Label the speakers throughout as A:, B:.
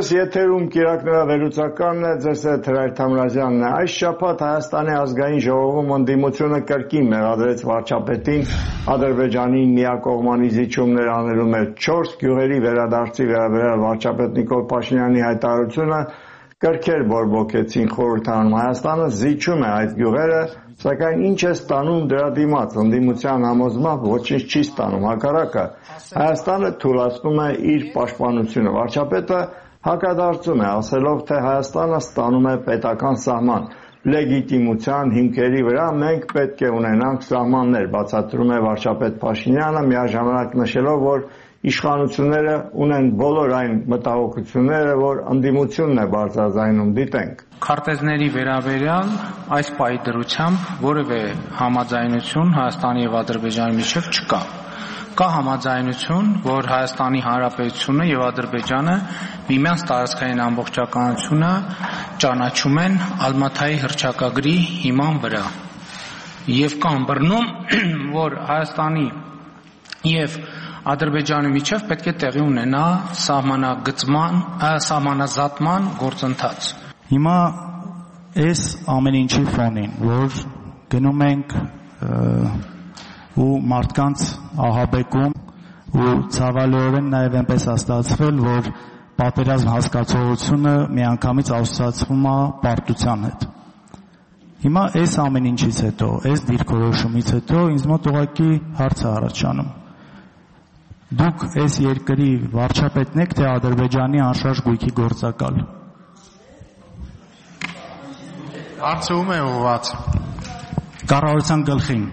A: Այսպես եթերում կիրակնրա վերլուծականն է, ձեզ հետ Հրայր Թամրազյանն է։ Այս շաբաթ Հայաստանի ազգային ժողովում ընդդիմությունը կրկին մեղադրեց վարչապետին Ադրբեջանի միակողմանի զիջումներ անելու մեջ 4 գյուղերի վերադարձի վերաբերյալ վարչապետ Նիկոլ Փաշինյանի հայտարարությունը կրքեր բորբոքեցին խորհրդարանում։ Հայաստանը զիջում է այդ գյուղերը, սակայն ինչ է ստանում դրա դիմաց, ընդդիմության համոզմամբ ոչինչ չի ստանում, հակառակը Հայաստանը թուլացնում է իր պաշտպանությունը։ Վարչապետը հակադարձում է, ասելով, թե Հայաստանը ստանում է պետական սահման, լեգիտիմության հիմքերի վրա մենք պետք է ունենանք սահմաններ, բացատրում է վարչապետ Փաշինյանը, միաժամանակ նշելով, որ իշխանությունները ունեն բոլոր այն մտահոգությունները, որ ընդդիմությունն է բարձրաձայնում, դիտենք։
B: Քարտեզների վերաբերյալ այս պահի դրությամբ որևէ համաձայնություն Հայաստանի եւ Ադրբեջանի միջև չկա։ Կա համաձայնություն, որ Հայաստանի Հանրապետությունը եւ Ադրբեջանը միմյանց տարածքային ամբողջականությունը ճանաչում են Ալմաթայի հռչակագրի հիման վրա։ Եվ կա ըմբռնում, որ Հայաստանի եւ Ադրբեջանի միջև պետք է տեղի ունենա սահմանազատման գործընթաց։
C: Հիմա այս ամեն ինչի ֆոնին, որ գնում ենք ու մարդկանց ահաբեկում ու ցավալիորեն նաև այնպես ստացվել, որ պատերազմ հասկացողությունը միանգամից ասոցացվում է պարտության հետ։ Հիմա այս ամեն ինչից հետո, այս դիրքորոշումից հետո ինձ մոտ ուղղակի հարց է առաջանում. Դուք այս երկրի վարչապետն եք, թե Ադրբեջանի անշարժ գույքի գործակալ։
D: Հարցը ում է ուղղված։
C: Կառավարության գլխին։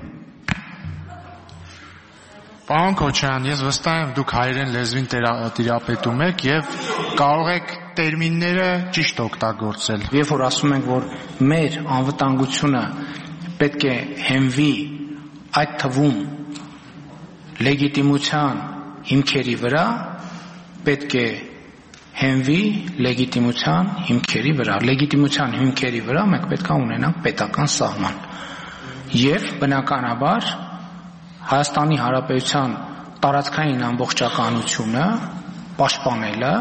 D: Պարոն Քոչարյան, ես վստահ եմ դուք հայերեն լեզվին տիրապետում եք եւ կարող եք տերմինները ճիշտ օգտագործել։
B: Երբ որ ասում ենք, որ մեր անվտանգությունը պետք է հենվի այդ թվում լեգիտիմության հիմքերի վրա, պետք է հենվի լեգիտիմության հիմքերի վրա։ Լեգիտիմության հիմքերի վրա մենք պետք է ունենանք պետական սահման։ Եվ բնականաբար Հայաստանի Հանրապետության տարածքային ամբողջականությունը պաշտպանելը,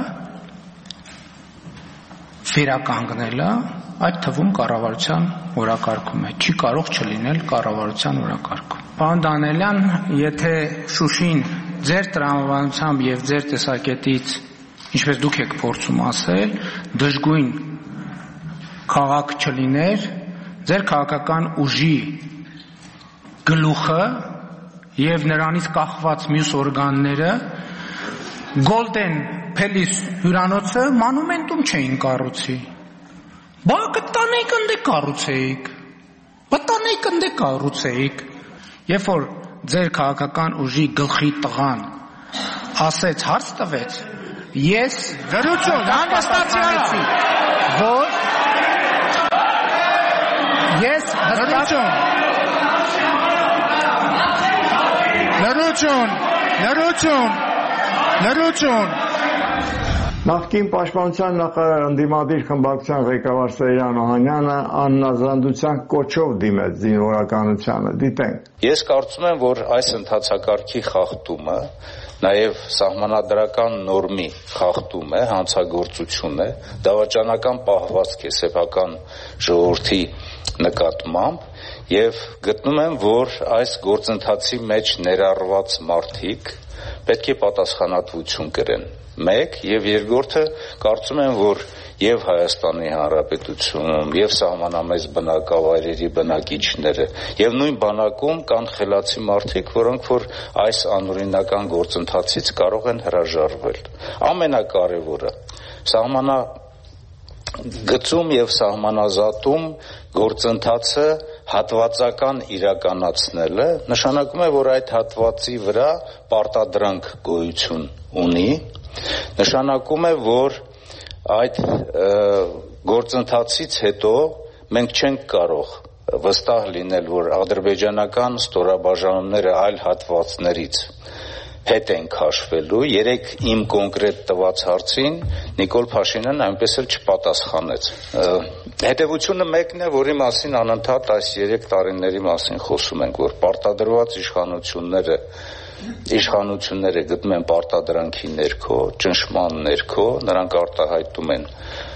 B: վերականգնելը այդ թվում կառավարության օրակարգում է, չի կարող չլինել կառավարության օրակարգում։ Պարոն Դանիելյան, եթե Շուշին ձեր տրամաբանությամբ եւ ձեր տեսակետից, ինչպես դուք եք փորձում ասել, դժգույն քաղաք չլիներ, ձեր քաղաքական ուժի գլուխը եւ նրանից կախված մյուս օրգանները Golden Palace հյուրանոցը մանումենտում չէին կառուցի։ Բա կտանեիք ընդ կառուցեիք։ Պատանեիք ընդ կառուցեիք։ Երբ որ ձեր քաղաքական ուժի գլխի տղան ասեց, հարց տվեց, ես
D: լրություն, հանգստացի,
B: որ ես
D: լրություն
A: Նախկին պաշտպանության նախարար ընդդիմադիր խմբակցության ղեկավար Սեյրան Օհանյանը աննազանդության կոչով դիմեց զինվորականությանը, դիտենք։
E: Ես կարծում եմ, որ այս ընթացակարգի խախտումը, նաև սահմանադրական նորմի խախտում է, հանցագործություն է, դավաճանական պահվածք է սեփական ժողովրդի նկատմամբ եւ գտնում եմ, որ այս գործընթացի մեջ ներառված մարդիկ պետք է պատասխանատվություն կրեն։ Մեկ եւ երկրորդը կարծում եմ, որ եւ Հայաստանի Հանրապետությունում եւ սահմանամեզ բնակավայրերի բնակիչները եւ նույն բանակում կան խելացի մարդիկ, որոնք որ այս անօրինական գործընթացից կարող են հրաժարվել։ Ամենակարևորը գծում եւ սահմանազատում գործընթացը հատվածական իրականացնելը նշանակում է, որ այդ հատվածի վրա պարտադրանք գոյություն ունի, նշանակում է, որ այդ գործընթացից հետո մենք չենք կարող վստահ լինել, որ ադրբեջանական ստորաբաժանումները այլ հատվածներից հետ են քաշվելու։ Երեք իմ կոնկրետ տված հարցին Նիկոլ Փաշինյանն այնպես էլ չպատասխանեց։ Հետևությունը մեկն է, որի մասին անընդհատ այս 3 տարիների մասին խոսում ենք, որ պարտադրված իշխանությունները իշխանությունները գտնում են պարտադրանքի ներքո, ճնշման ներքո, նրանք արտահայտում են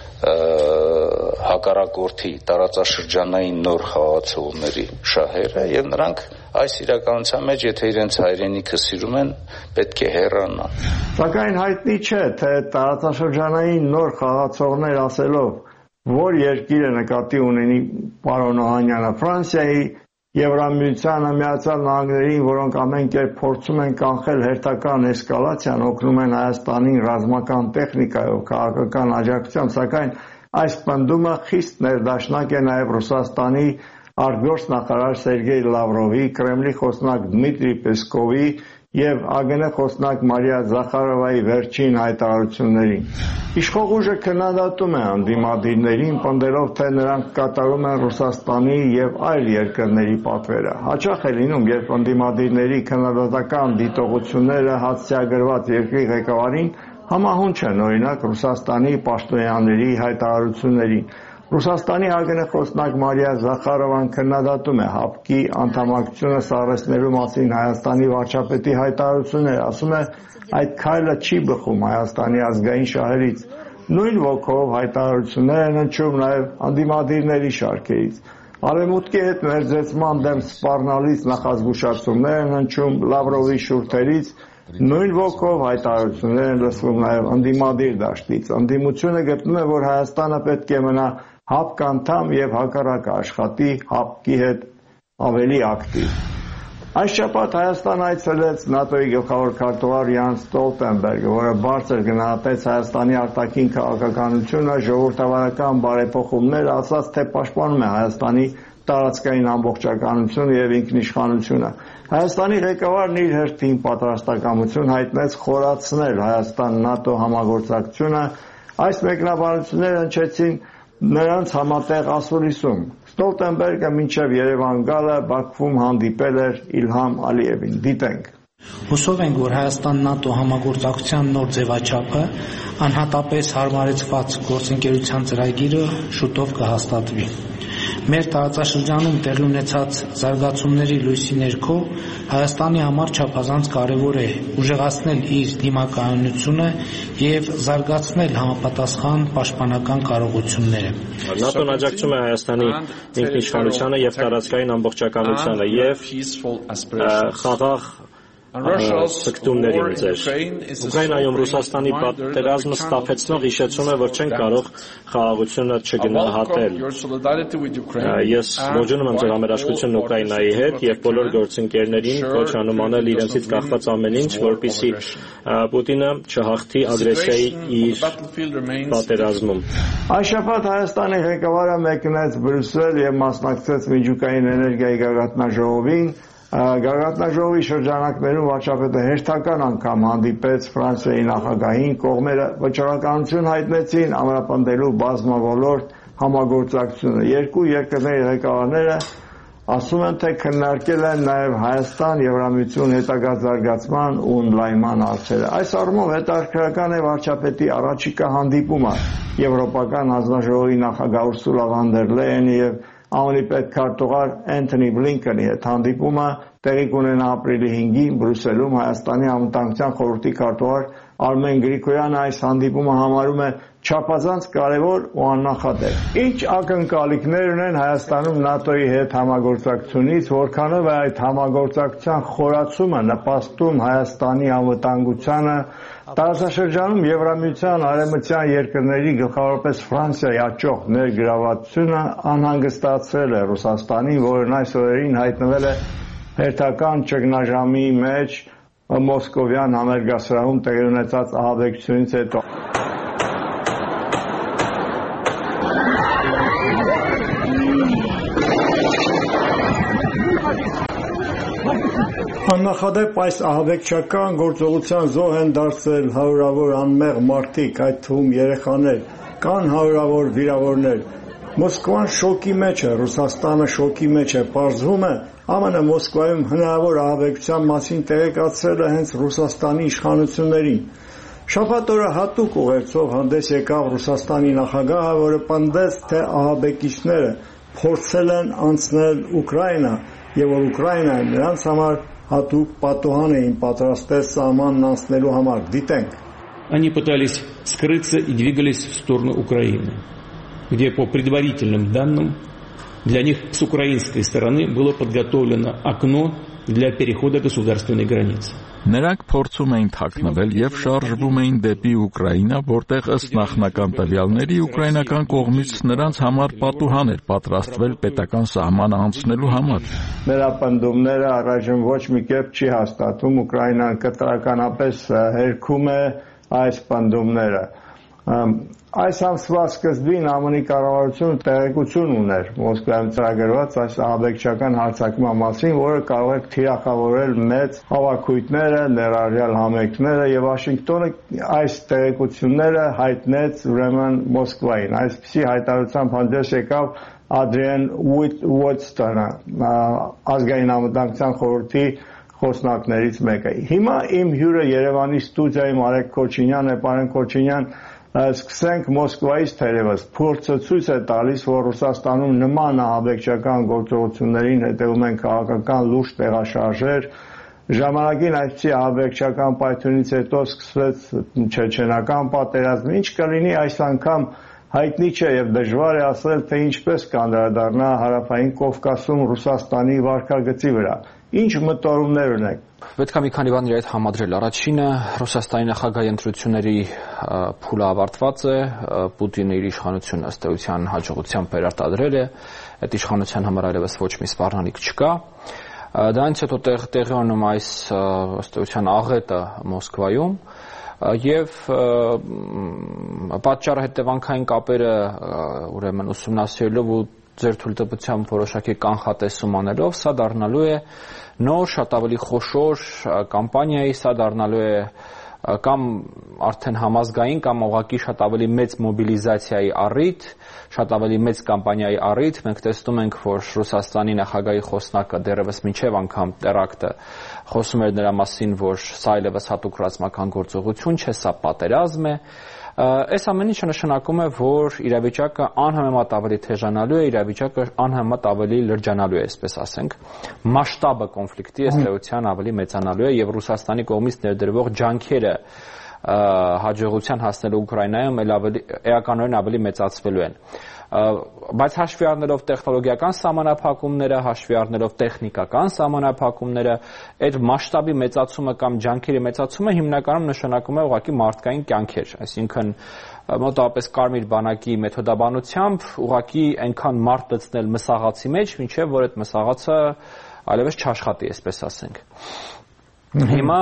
E: հակառակորդի տարածաշրջանային նոր խաղացողների շահերը եւ նրանք այս իրականության մեջ, եթե իրենց հայրենիքը սիրում են, պետք է հեռանան։
A: Սակայն հայտնի չէ, թե տարածաշրջանային նոր խաղացողներ ասելով, որ երկիրը նկատի ունենի պարոն Օհանյանը, Ֆրանսիայի, Եվրամիությանը, Միացյալ Նահանգներին, որոնք ամեն կերպ փորձում են կանխել հերթական էսկալացիան, օգնում են Հայաստանին ռազմական տեխնիկայով, քաղաքական աջակցությամբ, սակայն այս պնդումը խիստ ներդաշնակ է նաև Ռուսաստանի արտգործնախարար Սերգեյ Լավրովի, Կրեմլի խոսնակ Դմիտրի Պեսկովի եւ ԱԳՆ խոսնակ Մարիա Զախարովայի վերջին հայտարարություններին։ Իշխող ուժը քննադատում է անդիմադիրներին, պնդելով, թե նրանք կատարում են Ռուսաստանի եւ այլ երկրների պատվերը։ Հաճախ է լինում, երբ անդիմադիրների քննադատական դիտողությունները հացիագրված երկրի ղեկավարին համահունչ են, օրինակ Ռուսաստանի պաշտոնյաների հայտարարություններին։ Ռուսաստանի ԱԳՆ խոսնակ Մարիա Զախարովան քննադատում է ՀԱՊԿ-ի անդամակցությունը սառեցնելու մասին Հայաստանի վարչապետի հայտարարությունները, ասում է, այդ քայլը չի բխում Հայաստանի ազգային շահերից։ Նույն ոգով հայտարարություններ են հնչում նաև անդիմադիրների շարքերից։ Արևմուտքի հետ մերձեցման դեմ սպառնալից նախազգուշացումներ են հնչում Լավրովի շուրթերից, նույն ոգով հայտարարություններ են լսվում նաև անդիմադիր դաշտից։ Անդիմությունը գտնում է, որ Հայաստանը պետք է մնա ՀԱՊԿ անդամ եւ հակառակը աշխատի ՀԱՊԿ-ի հետ ավելի ակտիվ։ Այս շաբաթ Հայաստան այցելեց ՆԱՏՕ-ի գլխավոր քարտուղար Յանս Ստոլտենբերգը, որը բարձր գնահատեց Հայաստանի արտաքին քաղաքականությունը, ժողովրդավարական բարեփոխումները, ասաց, թե պաշտպանում է Հայաստանի տարածքային ամբողջականությունը եւ ինքնիշխանությունը։ Հայաստանի ղեկավարն իր հերթին պատրաստակամություն հայտնեց խորացնել Հայաստան-ՆԱՏՕ համագործակցությունը։ Այս մեկնաբանությունները հնչեցին նրանց համատեղ ասուլիսում։ Ստոլտենբերգը մինչև Երևան գալը Բաքվում հանդիպել էր Իլհամ Ալիևին։ Դիտենք։
B: Հուսով ենք, որ Հայաստան-ՆԱՏՕ համագործակցության նոր ձևաչափը, անհատապես հարմարեցված գործընկերության ծրագիրը շուտով կհաստատվի։ Մեր տարածաշրջանում տեղի ունեցած զարգացումների լույսի ներքո Հայաստանի համար չափազանց կարևոր է ուժեղացնել իր դիմակայունությունը եւ զարգացնել համապատասխան պաշտպանական կարողությունները։
F: ՆԱՏՕ-ն աջակցում է Հայաստանի ինքնիշխանությանը եւ տարածքային ամբողջականությանը եւ խաղաղ ցկտումներին ձեր։ Ուկրաինայում Ռուսաստանի պատերազմը ստապեցնող հիշեցում է, որ չեն կարող խաղաղությունը չգնահատել։ Ես ողջունում եմ ձեր համերաշխությունն Ուկրաինայի հետ եւ բոլոր գործընկերներին կոչ անում անել իրենցից կախված ամեն ինչ, որպեսզի Պուտինը չհաղթի ագրեսիայի իր պատերազմում։
A: Այս շաբաթ Հայաստանի ղեկավարը մեկնեց Բրյուսել եւ մասնակցեց միջուկային էներգիայի գագաթնաժողովին։ Գագաթնաժողովի շրջանակներում վարչապետը հերթական անգամ հանդիպեց Ֆրանսիայի նախագահին, կողմերը վճռականություն հայտնեցին ամրապնդելու բազմաոլորտ համագործակցությունը։ Երկու երկրների ղեկավարները ասում են, թե քննարկել են նաև Հայաստան Եվրամիություն հետագա զարգացման ու ընդլայնման հարցերը։ Այս առումով հետաքրքրական է վարչապետի առաջիկա հանդիպումը Եվրոպական հանձնաժողովի նախագահ Ուրսուլա վան դեր Լեյենի եւ ԱՄՆ-ի պետքարտուղար Էնթոնի Բլինքենի հետ հանդիպումը տեղի կունենա ապրիլի 5-ին Բրյուսելում։ Հայաստանի անվտանգության խորհրդի քարտուղար Արմեն Գրիգորյանը այս հանդիպումը համարում է չափազանց կարևոր ու աննախադեպ։ Ինչ ակնկալիքներ ունեն Հայաստանում ՆԱՏՕ-ի հետ համագործակցությունից, որքանով է այդ համագործակցության խորացումը նպաստում Հայաստանի անվտանգությանը, տարածաշրջանում Եվրամիության արևմտյան երկրների, գլխավորապես Ֆրանսիայի աճող ներգրավվածությունը անհանգստացրել է Ռուսաստանին, որն այս օրերին հայտնվել է հերթական ճգնաժամի մեջ Մոսկովյան համերգասրահում տեղի ունեցած ահաբեկչությունից հետո։ Աննախադեպ այս ահաբեկչական գործողության զոհ են դարձել հարյուրավոր անմեղ մարդիկ, այդ թվում երեխաներ, կան հարյուրավոր վիրավորներ։ Մոսկվան շոկի մեջ է, Ռուսաստանը շոկի մեջ է, պարզվում է, ԱՄՆ Մոսկվայում հնարավոր ահաբեկչության մասին տեղեկացրել է հենց Ռուսաստանի իշխանություններին։ Շաբաթ օրը հատուկ ուղերձով հանդես եկավ Ռուսաստանի նախագահը, որը պնդեց, թե ահաբեկիչները փորձել են անցնել Ուկրաինա եւ որ Ուկրաինան նրանց համար հատուկ պատուհան էին պատրաստել սահմանն անցնելու համար, դիտենք։
G: Они пытались скрыться и двигались в сторону Украины, где по предварительным данным для них с украинской стороны было подготовлено окно для перехода государственной границы.
H: Նրանք փորձում էին թաքնվել եւ շարժվում էին դեպի Ուկրաինա, որտեղ ըստ նախնական տվյալների ուկրաինական կողմից նրանց համար պատուհան էր պատրաստվել պետական սահմանը անցնելու համար։
A: Վերապնդումները առայժմ ոչ մի կերպ չի հաստատում, Ուկրաինան կտրականապես հերքում է այս պնդումները։ Այս ամսվա սկզբին ԱՄՆ-ի կառավարությունը տեղեկություն ուներ Մոսկվայում ծրագրված այս ահաբեկչական հարձակման մասին, որը կարող է թիրախավորել մեծ հավաքույթները, ներառյալ համերգները, եւ Վաշինգտոնը այս տեղեկությունները հայտնեց ուրեմն Մոսկվային։ Այսպիսի հայտարարությամբ հանդես եկավ Ադրիեն Ուոտստոնը, ազգային անվտանգության խորհրդի խոսնակներից մեկը։ Հիմա իմ հյուրը Երևանի ստուդիայում Արեգ Քոչինյանն է, պարոն Քոչինյան, սկսենք Մոսկվայից թերևս փորձը ցույց է տալիս, որ Ռուսաստանում նման ահաբեկչական գործողություններին հետևում են քաղաքական լուրջ տեղաշարժեր։ Ժամանակին այսպիսի ահաբեկչական պայթյունից հետո սկսվեց չեչենական պատերազմը, ինչ կլինի այս անգամ հայտնի չէ եւ դժվար է ասել, թե ինչպես կանդրադառնա հարավային Կովկասում Ռուսաստանի վարքագծի վրա։ Ինչ մտորումներ ունեք։
I: Պետք է մի քանի բաներ այդ համադրել։ Առաջինը Ռուսաստանի նախագահի ընտրությունների փուլը ավարտված է, Պուտինը իր իշխանությունը ըստ էության հաջողությամբ վերարտադրել է, այդ իշխանության համար այլևս ոչ մի սպառնալիք չկա։ Դրանից հետո տեղի ունենում այս ըստ էության աղետը Մոսկվայում եւ պատճառը հետևանքային կապերը ուրեմն ուսումնասիրելով ու ձեր թույլտվությամբ որոշակի կանխատեսում անելով, սա դառնալու է նոր շատ ավելի խոշոր կամպանիայի, սա դառնալու է կամ արդեն համազգային կամ ուղղակի շատ ավելի մեծ մոբիլիզացիայի առիթ, շատ ավելի մեծ կամպանիայի առիթ։ Մենք տեսնում ենք, որ Ռուսաստանի նախագահի խոսնակը դեռևս մինչև անգամ տերակտը խոսում էր նրա մասին, որ սա այլևս հատուկ ռազմական գործողություն չէ, սա պատերազմ է։ Այս ամեն ինչը նշանակում է, որ իրավիճակը անհամեմատ ավելի թեժանալու է, իրավիճակը անհամեմատ ավելի լրջանալու է, այսպես ասենք։ Մասշտաբը կոնֆլիկտի ըստ էության ավելի մեծանալու է եւ Ռուսաստանի կողմից ներդրվող ջանքերը հաջողության հասնելու Ուկրաինայում էականորեն ավելի մեծացվելու են։ Բայց հաշվի առնելով տեխնոլոգիական սահմանափակումները, հաշվի առնելով տեխնիկական սահմանափակումները, այդ մասշտաբի մեծացումը կամ ջանքերի մեծացումը հիմնականում նշանակում է ուղղակի մարդկային կյանքեր, այսինքն մոտավորապես կարմիր բանակի մեթոդաբանությամբ ուղղակի այնքան մարդ դցնել մսաղացի մեջ, մինչև որ այդ մսաղացը այլևս չաշխատի, այսպես ասենք։ Հիմա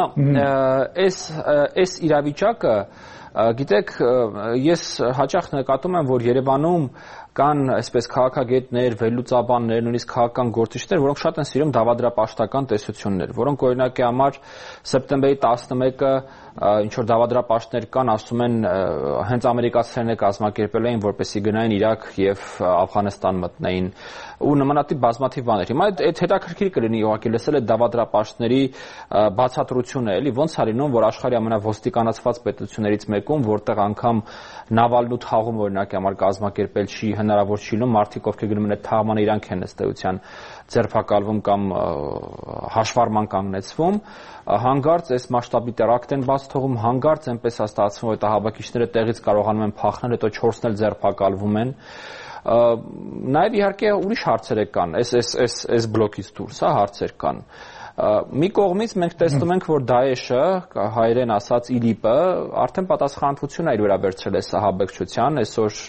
I: այս իրավիճակը, գիտեք, ես հաճախ նկատում եմ, որ Երևանում կան այսպես քաղաքագետներ, վերլուծաբաններ, նույնիսկ քաղաքական գործիչներ, որոնք շատ են սիրում դավադրապաշտական տեսություններ, որոնք օրինակի համար սեպտեմբերի 11-ը ինչ որ դավադրապաշտներ կան, ասում են հենց ամերիկացիներն կազմակերպել էին, որպեսզի գնային Իրաք եւ Աֆղանստան մտնեին ու նմանատիպ բազմաթիվ բաներ։ Հիմա այդ հետաքրքիր կլինի ուղղակի լսել այդ դավադրապաշտների բացատրությունը, էլի ոնց է լինում, որ աշխարհի ամենաոստիկանացված պետություններից մեկում, որտեղ անգամ Նավալնու թաղում օրինակ համար կազմակերպել չի հնարավոր չի լինում, մարդիկ ովքեր գնում են այդ թաղմանը իրանք են ըստ էության ձերբակալվում կամ հաշվառման կանգնեցվում, հանկարծ այս մասշտաբի տերակտ են բաց թողում, հանկարծ այնպես է ստացվում, որ այդ ահաբեկիչները տեղից կարողանում են փախնել, հետո 4-ն էլ ձերբակալվում են։ Նաև իհարկե ուրիշ հարցեր կան, այս բլոկից դուրս հարցեր կան։ Մի կողմից մենք տեսնում ենք, որ Դաեշը, հայերեն ասած ԻԼԻՊ-ը, արդեն պատասխանատվություն է իր վրա վերցրել այս ահաբեկչության, այսօր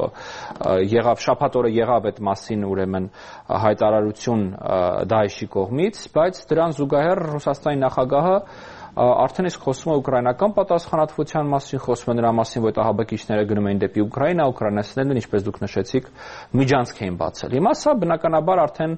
I: եղավ շաբաթ օրը եղավ այդ մասին ուրեմն հայտարարություն Դաեշի կողմից, բայց դրան զուգահեռ Ռուսաստանի նախագահը արդեն իսկ խոսում է ուկրաինական պատասխանատվության մասին, խոսում է նրա մասին, որ ահաբեկիչները գնում էին դեպի Ուկրաինա, ուկրաինացիներն, ինչպես դուք նշեցիք, միջանցք էին բացել։ Հիմա սա բնականաբար արդեն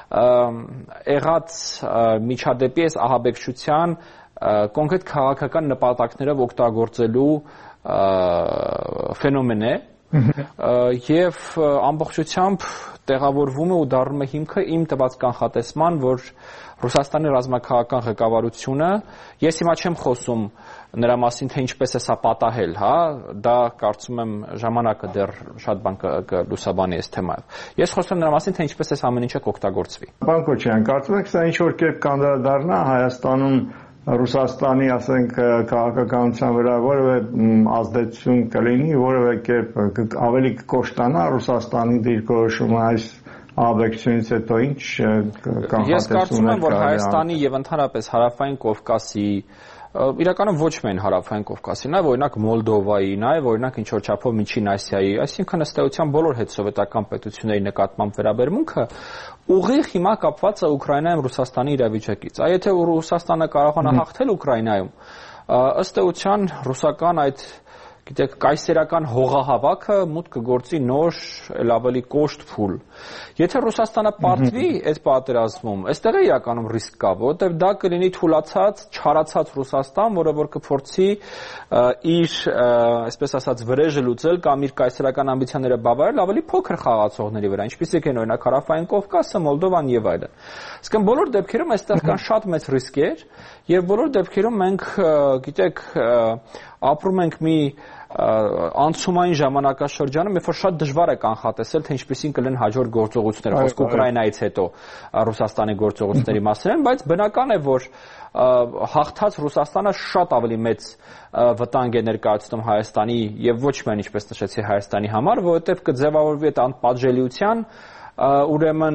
I: եղած միջադեպի այս ահաբեկչության կոնկրետ քաղաքական նպատակներով օգտագործելու ֆենոմեն է, եւ ամբողջությամբ տեղավորվում է ու դառնում է հիմքը իմ տված կանխատեսման, որ Ռուսաստանի ռազմաքաղաքական ղեկավարությունը, ես հիմա չեմ խոսում նրա մասին, թե ինչպես է սա պատահել, հա, դա կարծում եմ ժամանակը դեռ շատ բան կլուսաբանի այս թեմայով։ Ես խոսում եմ նրա մասին, թե ինչպես այս ամեն ինչը կօգտագործվի։
A: Պարոն Քոչարյան, կարծում եք սա ինչ որ կերպ կանդրադառնա Հայաստանում Ռուսաստանի, ասենք, քաղաքականության վրա որևէ ազդեցություն կլինի, որևէ կերպ ավելի կկոշտանա Ռուսաստանի դիրքորոշումը այս աբեկցությունից հետո ինչ կանխատեսում եք։
I: Ես կարծում եմ, որ Հայաստանի եւ ընդհանրապես Հարավային Կովկասի, իրականում ոչ միայն Հարավային Կովկասի, նաեւ օրինակ Մոլդովայի, նաեւ օրինակ ինչ որ չափով Միջին Ասիայի, այսինքն ըստ էության բոլոր հետսովետական պետությունների նկատմամբ վերաբերմունքը ուղիղ հիմա կապված է Ուկրաինայում Ռուսաստանի իրավիճակից։ Այ եթե Ռուսաստանը կարողանա հաղթել Ուկրաինայում, ըստ էության ռուսական այդ գիտեք կայսերական հողահավաքը մուտք կգործի նոր ավելի կոշտ փուլ։ Եթե Ռուսաստանը պարտվի այդ պատերազմում, այստեղ է իրականում ռիսկ կա, որովհետև դա կլինի թուլացած, չարացած Ռուսաստան, որը որ կփորձի իր, այսպես ասած, վրեժը լուծել կամ իր կայսերական ամբիցիաները բավարարել ավելի փոքր խաղացողների վրա, ինչպիսիք են օրինակ Հարավային Կովկասը, Մոլդովան եւ այլն։ Իսկ բոլոր դեպքերում այստեղ կան շատ մեծ ռիսկեր եւ բոլոր դեպքերում մենք, գիտեք, ապրում ենք մի անցումային ժամանակաշրջանում, երբ որ շատ դժվար է կանխատեսել, թե ինչպիսին կլինեն հաջորդ գործողությունները, խոսքը Ուկրաինայից հետո Ռուսաստանի գործողությունների մասին են, բայց բնական է, որ հաղթած Ռուսաստանը շատ ավելի մեծ վտանգ է ներկայացնում Հայաստանի եւ ոչ միայն ինչպես նշեցի Հայաստանի համար, որովհետեւ կձևավորվի այդ անպատժելիության ուրեմն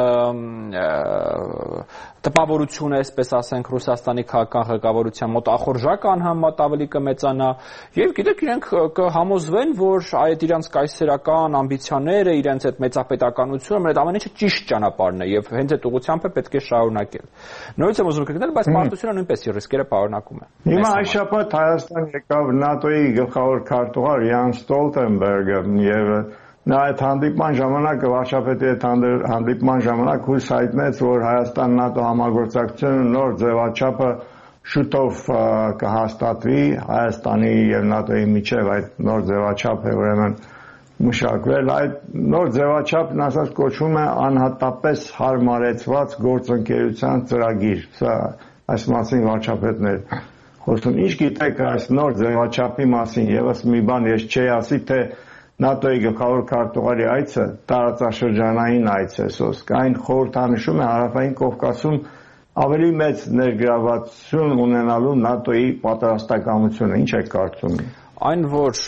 I: տպավորությունը, այսպես ասենք, Ռուսաստանի քաղաքական ղեկավարության մոտ ախորժակը անհամեմատ ավելի կմեծանա եւ գիտեք իրենք կհամոզվեն, որ այդ իրենց կայսերական ամբիցիաները, իրենց այդ մեծապետականությունը, այդ ամեն ինչը ճիշտ ճանապարհն է եւ հենց այդ ուղղությամբ է պետք է շարունակել։ Նորից եմ ուզում կգնել, բայց պարտությունը նույնպես իր ռիսկերը պարունակում է։
A: Հիմա այս շաբաթ Հայաստան եկավ ՆԱՏՕ-ի գլխավոր քարտուղար Յան Ստոլտենբերգը եւ նա այդ հանդիպման ժամանակ վարչապետի հետ հանդիպման ժամանակ հույս հայտնեց, որ Հայաստան-ՆԱՏՕ համագործակցությունը նոր ձևաչափը շուտով կհաստատվի Հայաստանի եւ ՆԱՏՕ-ի միջեւ այդ նոր ձևաչափը ուրեմն մշակվել։ Այդ նոր ձևաչափն ասած կոչվում է անհատապես հարմարեցված գործընկերության ծրագիր։ Սա այս մասին վարչապետն է խոսում։ Ինչ գիտեք այս նոր ձևաչափի մասին? Եվս մի բան ես չի ասի, թե ՆԱՏՕ-ի գլխավոր քարտուղարի այցը տարածաշրջանային այց է, սոսկ այն խորհրդանշում է Հարավային Կովկասում ավելի մեծ ներգրավվածություն ունենալու ՆԱՏՕ-ի պատրաստակամությունը։ Ինչ եք կարծում։
I: Այն, որ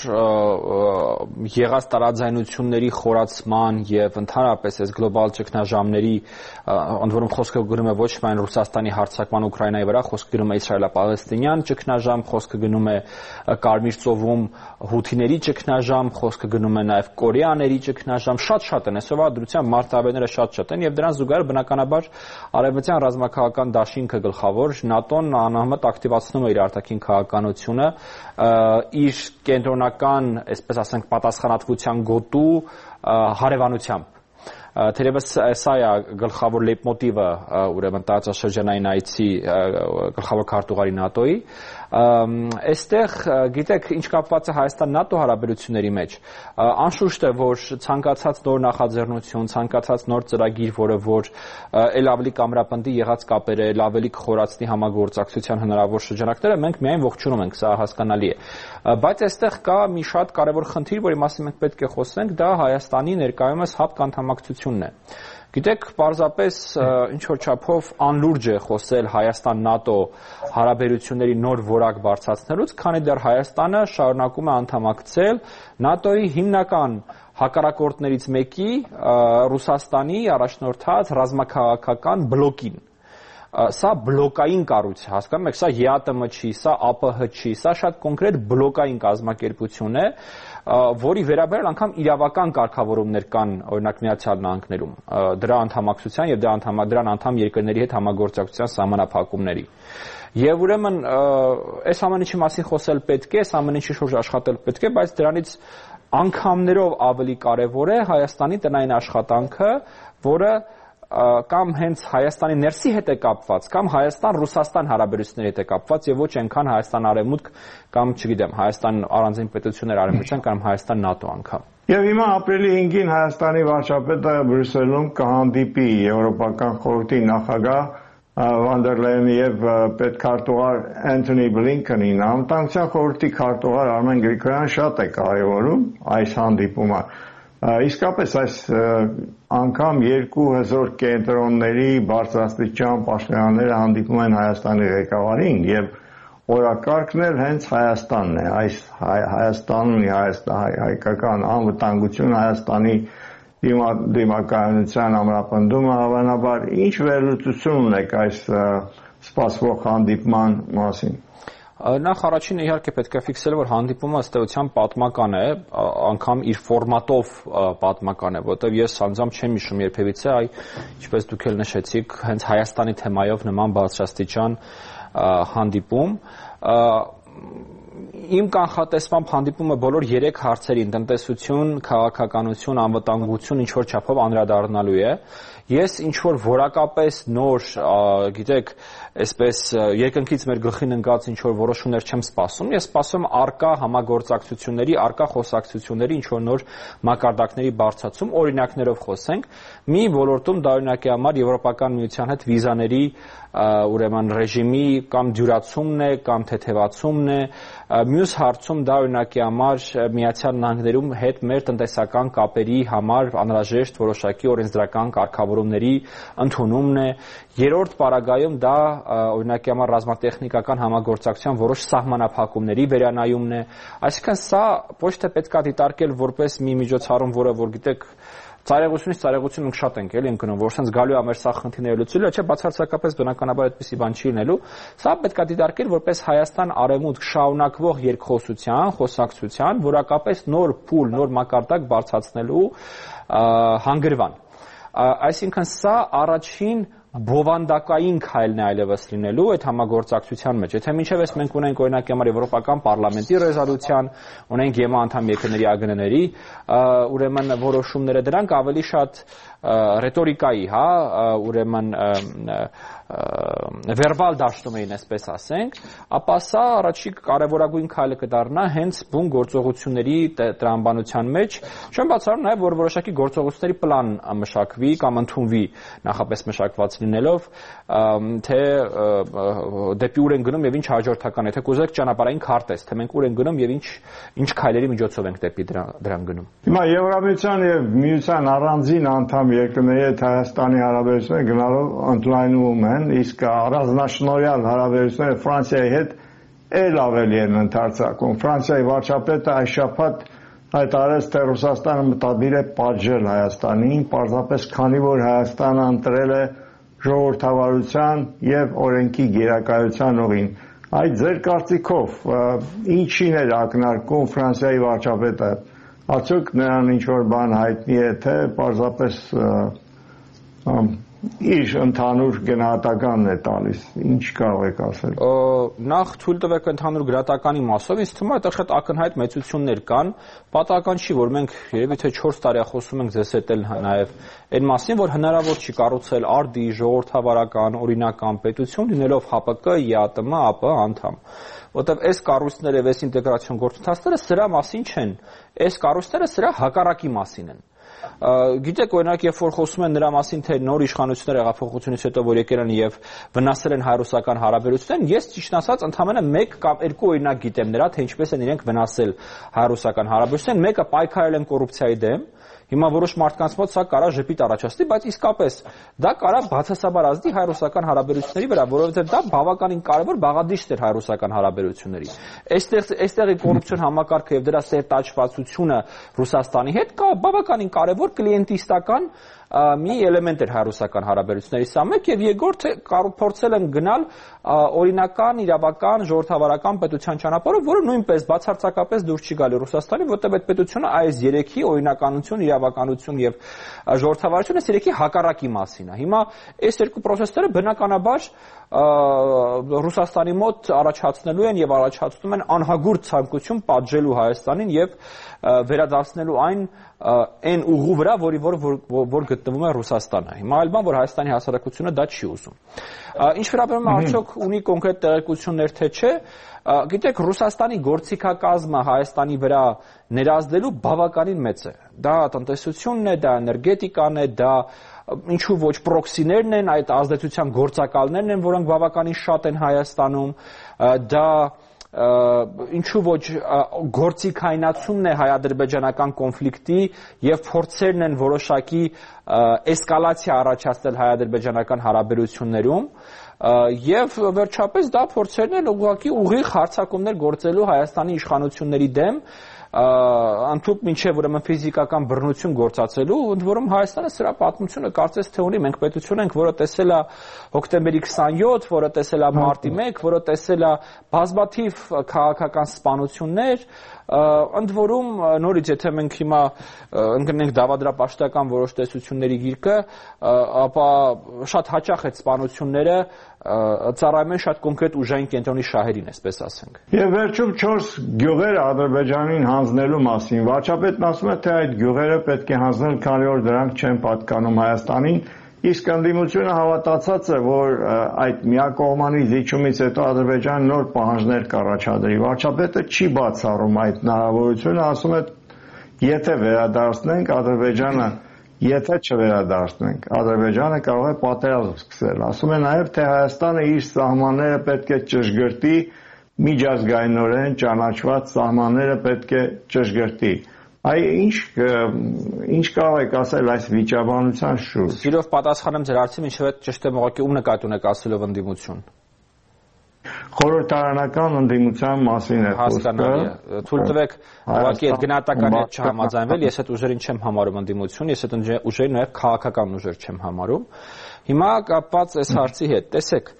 I: եղած տարաձայնությունների խորացման եւ ընդհանրապես այս գլոբալ ճգնաժամերի, ընդ որում խոսքը գնում է ոչ միայն Ռուսաստանի հարձակման Ուկրաինայի վրա, խոսքը գնում է իսրայելա-պալեստինյան ճգնաժամ, խոսքը գնում է Կարմիր ծովում հութիների ճգնաժամ, խոսքը գնում է նաեւ կորեաների ճգնաժամ, շատ են, այսօրվա դրությամբ մարտահրավերները շատ են եւ դրան զուգահեռ բնականաբար արևմտյան ռազմաքաղաքական դաշինքը գլխավոր ՆԱՏՕ-ն անհամեմատ ակտիվացնում է իր արտաքին քաղաքականությունը իր կենտրոնական, այսպես ասենք, պատասխանատվության գոտու հարևանությամբ։ Թերևս սա է գլխավոր լեյտմոտիվը ուրեմն տարածաշրջանային այցի գլխավոր քարտուղարի ՆԱՏՕ-ի։ Այստեղ գիտեք ինչ կապված է Հայաստան-ՆԱՏՕ հարաբերությունների մեջ։ Անշուշտ է, որ ցանկացած նոր նախաձեռնություն, ցանկացած նոր ծրագիր, որը որ ել ավելի կամրապնդի եղած կապերը, ել ավելի կխորացնի համագործակցության հնարավոր շրջանակները, մենք միայն ողջունում ենք, սա հասկանալի է։ Բայց այստեղ կա մի շատ կարևոր խնդիր, որի մասին մենք պետք է խոսենք, դա Հայաստանի ներկայումս ՀԱՊԿ անդամակցությունն է։ Գիտեք, պարզապես ինչ որ չափով անլուրջ է խոսել Հայաստան-ՆԱՏՕ հարաբերությունների նոր որակ բարձրացնելուց, քանի դեռ Հայաստանը շարունակում է անդամակցել ՆԱՏՕ-ի հիմնական հակառակորդներից մեկի Ռուսաստանի առաջնորդած ռազմաքաղաքական բլոկին։ Սա բլոկային կառույց է, հասկանում եք, սա ԵԱՏՄ չի, սա ԱՊՀ չի, սա շատ կոնկրետ բլոկային կազմակերպություն է, որի վերաբերյալ անգամ իրավական կարգավորումներ կան, օրինակ Միացյալ Նահանգներում, դրա անդամակցության եւ դրան անդամ երկրների հետ համագործակցության սահմանափակումների։ Եվ ուրեմն այս ամեն ինչի մասին խոսել պետք է, այս ամեն ինչի շուրջ աշխատել պետք է, բայց դրանից անգամներով ավելի կարևոր է Հայաստանի տնային աշխատանքը, որը կամ հենց Հայաստանի ներսի հետ է կապված, կամ Հայաստան-Ռուսաստան հարաբերությունների հետ է կապված եւ ոչ այնքան Հայաստան-Արևմուտք կամ, չգիտեմ, Հայաստան առանձին պետություններ արևմտյան կամ Հայաստան-ՆԱՏՕ անգամ։
A: Եվ հիմա ապրիլի 5-ին Հայաստանի վարչապետը Բրյուսելում կհանդիպի Եվրոպական խորհրդի նախագահ Վան դեր Լեյենի եւ պետքարտուղար Անթոնի Բլինքենին։ Անվտանգության խորհրդի քարտուղար Արմեն Գրիգորյանը շատ է կարևորում այս հանդիպումը։ Իսկապես այս անգամ երկու հզոր կենտրոնների բարձրաստիճան պաշտոնյաները հանդիպում են Հայաստանի ղեկավարին եւ օրակարգն էլ հենց Հայաստանն է, այս Հայաստանն հայկական անվտանգություն, Հայաստանի դիմակայունության ամրապնդումը հավանաբար ինչ վերլուծություն ունեք այս սպասվող հանդիպման մասին։
I: Նախ առաջինը իհարկե պետք է ֆիքսել, որ հանդիպումը ըստ էության պատմական է, անգամ իր ֆորմատով պատմական է, որտեղ ես անձամբ չեմ հիշում երբևիցե, ինչպես դուք էլ նշեցիք, հենց Հայաստանի թեմայով նման բարձրաստիճան հանդիպում։ Իմ կանխատեսմամբ հանդիպումը բոլոր 3 հարցերին՝ տնտեսություն, քաղաքականություն, անվտանգություն ինչ-որ չափով անդրադառնալու է։ Ես ինչ-որ որակապես նոր, գիտեք, այսպես երկնքից մեր գլխին ընկած ինչ-որ որոշումներ չեմ սպասում։ Ես սպասում առկա համագործակցությունների, առկա խոսակցությունների ինչ-որ նոր մակարդակների բարձրացում, օրինակներով խոսենք։ Մի ոլորտում դա օրինակի համար Եվրոպական միության հետ վիզաների ուրեմն ռեժիմի կամ դյուրացումն է, կամ թեթևացումն է։ Մյուս հարցում դա օրինակի համար Միացյալ Նահանգներում հետ մեր տնտեսական կապերի համար անհրաժեշտ որոշակի օրենսդրական կարգավորումների ընդունումն է։ Երրորդ պարագայում դա օրինակի համար ռազմատեխնիկական համագործակցության որոշ սահմանափակումների վերանայումն է։ Այսինքն սա ոչ թե պետք է դիտարկել որպես մի միջոցառում, որը որ գիտեք ծայրեղությունից ծայրեղություն մենք շատ ենք էլի ընկնում, որ sense գալու է մեր սա խնդիրները լուծելու, չէ, բացարձակապես բնականաբար այդպեսի բան չի լինելու։ Սա պետք է դիտարկել որպես Հայաստան արևմուտք շարունակվող երկխոսության, խոսակցության, որակապես նոր փուլ, նոր մակարդակ բարձրացնելու հանգրվան։ Այսինքն սա առաջին բովանդակային քայլն է այլևս լինելու այդ համագործակցության մեջ։ Եթե մինչև այս մենք ունենք օրինակի համար Եվրոպական պարլամենտի ռեզոլյուցիան, ունենք ԵՄ անդամ երկրների ԱԳՆ-ների ուրեմն որոշումները, դրանք ավելի շատ ռետորիկայի, ուրեմն վերբալ դաշտում էին, այսպես ասենք, ապա սա առաջի կարևորագույն քայլը կդառնա հենց բուն գործողությունների տրամաբանության մեջ։ Չեմ բացառում նաև, որ որոշակի գործողությունների պլան մշակվի կամ ընդունվի նախապես մշակված լինելով, թե դեպի ուր են գնում եւ ինչ հաջորդական է, թե կուզեք ճանապարհային քարտեզ, թե մենք ուր են գնում եւ ինչ քայլերի միջոցով ենք դեպի դրան գնում։
A: Հիմա Եվրամիության եւ Միության առանձին անդամ երկրների հետ Հայաստանի հարաբերությունները գնալով ընդլայնվում են, իսկ առանձնաշնորհյալ հարաբերությունները Ֆրանսիայի հետ էլ ավելի են ընդարձակում։ Ֆրանսիայի վարչապետը այս շաբաթ հայտարարեց, թե Ռուսաստանը մտադիր է պատժել Հայաստանին, պարզապես քանի որ Հայաստանը ընտրել է ժողովրդավարության եւ օրենքի գերակայության ուղին։ Այդ ձեր կարծիքով ինչին էր ակնարկում Ֆրանսիայի վարչապետը։ Արդյոք նրան ինչ-որ բան հայտնի է, թե պարզապես իր ընդհանուր գնահատականն է տալիս, ինչ կարող եք ասել։
I: Նախ թույլ տվեք ընդհանուր գրատականի մասով, ինձ թվում է այդտեղ շատ ակնհայտ մեծություններ կան, պատահական չի, որ մենք երևի թե 4 տարի խոսում ենք ձեզ հետ էլ նաև այն մասին, որ հնարավոր չի կառուցել արդի ժողովրդավարական, օրինական պետություն, լինելով ՀԱՊԿ, ԵԱՏՄ, ԱՊՀ անդամ։ Որտեւ այս կառույցները եւ այս ինտեգրացիոն գործընթացները սրա մասին չեն, այս կառույցները սրա հակառակի մասին են։ Գիտեք, օրինակ, երբ որ խոսում են նրա մասին, թե նոր իշխանությունները հեղափոխությունից հետո որ եկել են եւ վնասել են հայ-ռուսական հարաբերություններին, ես ճիշտ ասած ընդամենը 1 կամ 2 օրինակ գիտեմ նրա, թե ինչպես են իրենք վնասել հայ-ռուսական հարաբերություններին։ Մեկը պայքարել են կոռուպցիայի դեմ։ Հիմա որոշ մարդկանց մոտ սա կարա ժպիտ առաջացնի, բայց իսկապես դա կարա բացասաբար ազդի հայ-ռուսական հարաբերությունների վրա, որովհետեւ դա բավականին կարևոր բաղադրիչ էր հայ-ռուսական հարաբերությունների։ Այստեղի կոռուպցիոն համակարգը եւ դրա սերտաճվածությունը Ռուսաստանի հետ կա բավականին կարևոր կլիենտիստական մի էլեմենտ էր հայ-ռուսական հարաբերությունների սա մեկ եւ երկրորդը փորձել են գնալ օրինական, իրավական, ժողովրդավարական պետության ճանապարհով, որը նույնպես բացարձակապես դուրս չի գալի Ռուսաստանի, որտեղ այդ պետությունը այս երեքի օրինականություն, իրավականություն եւ ժողովրդավարություն այս երեքի հակառակի մասին է։ Հիմա այս երկու process-ները բնականաբար Ռուսաստանի մոտ առաջացնելու են եւ առաջացնում են անհագուրդ ցանկություն պատժելու Հայաստանին եւ վերադարձնելու այն այն ուղու վրա, որ գտնվում է Ռուսաստանը։ Հիմա այլ բան, որ Հայաստանի հասարակությունը դա չի ուզում։ Ինչ վերաբերում է արդյոք ունի կոնկրետ տեղեկություններ թե չէ, գիտեք, Ռուսաստանի գործիքակազմը Հայաստանի վրա ներազդելու բավականին մեծ է։ Դա տնտեսությունն է, դա էներգետիկան է, դա ինչու ոչ պրոքսիներն են, այդ ազդեցության գործակալներն են, որոնք բավականին շատ են Հայաստանում, դա ինչու ոչ գործիքայնացումն է հայ-ադրբեջանական կոնֆլիկտի եւ փորձերն են որոշակի էսկալացիա առաջացնել հայ-ադրբեջանական հարաբերություններում եւ վերջապես դա փորձերն են ուղղակի ուղիղ հարձակումներ գործելու Հայաստանի իշխանությունների դեմ ընդհանուր մինչև ուրեմն ֆիզիկական բռնություն գործածելու, ընդ որում Հայաստանը սրա պատմությունը կարծես թե ունի, մենք պետություն ենք, որը տեսել է հոկտեմբերի 27, որը տեսել է մարտի 1, որը տեսել է բազմաթիվ քաղաքական սպանություններ, ընդ որում նորից եթե մենք հիմա ընկնենք դավադրապաշտական որոշ տեսությունների գիրկը, ապա շատ հաճախ այդ սպանությունները ծառայում են շատ կոնկրետ ուժային կենտրոնի շահերին, այսպես ասենք։
A: Եվ վերջում 4 գյուղերը Ադրբեջանին հանձնելու մասին վարչապետն ասում է, թե այդ գյուղերը պետք է հանձնել, քանի որ դրանք չեն պատկանում Հայաստանին, իսկ ընդդիմությունը հավատացած է, որ այդ միակողմանի զիջումից հետո Ադրբեջանը նոր պահանջներ կառաջադրի։ Վարչապետը չի բացառում այդ հնարավորությունը, ասում է, եթե վերադարձնենք Ադրբեջանը, եթե չվերադարձնենք, Ադրբեջանը կարող է պատերազմ սկսել։ Ասում է նաև, թե Հայաստանը իր սահմանները պետք է ճշգրտի, միջազգայինորեն ճանաչված սահմանները պետք է ճշգրտի։ Այ ինչ կարող եք ասել այս վիճաբանության շուրջ։
I: Սիրով պատասխանեմ ձեր հարցին, ինչև է ճիշտ եմ ուղղակի ում նկատի ունեք ասելով ընդդիմություն։
A: Խորհրդարանական ընդդիմության մասին է
I: խոսքը։ Թույլ տվեք ուղղակի այդ գնահատականի հետ չհամաձայնվել, ես այդ ուժերին չեմ համարում ընդդիմություն, ես այդ ուժերին նաև քաղաքական ուժեր չեմ համարում։ Հիմա կապված այս հարցի հետ, տեսեք,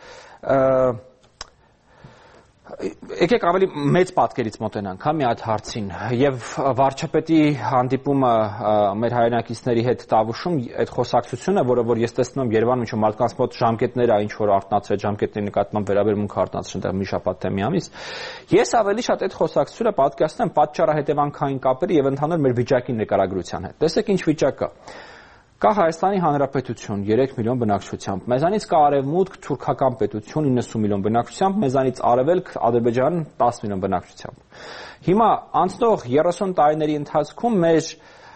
I: եկեք ավելի մեծ պատկերից մոտենանք, հա, մի հատ հարցին եւ վարչապետի հանդիպումը մեր հայրենակիցների հետ Տավուշում այդ խոսակցությունը, որը որ ես տեսնում եմ Երևանում ինչ-որ մարդկանց մոտ ժամկետներ է ինչ որ արտնացրել, ժամկետների նկատմամբ վերաբերմունք արտնացրել այնտեղ մի շաբաթ թե մի ամիս, ես ավելի շատ այդ խոսակցությունը պատկերացնում եմ պատճառահետևանքային կապերի եւ ընդհանուր մեր վիճակի նկարագրության հետ։ Տեսեք ինչ վիճակ կա։ Կա Հայաստանի Հանրապետություն 3 միլիոն բնակչությամբ, մեզանից կա Արևմուտք թուրքական պետություն 90 միլիոն բնակչությամբ, մեզանից Արևելք Ադրբեջան 10 միլիոն բնակչությամբ։ Հիմա անցնող 30 տարիների ընթացքում մեր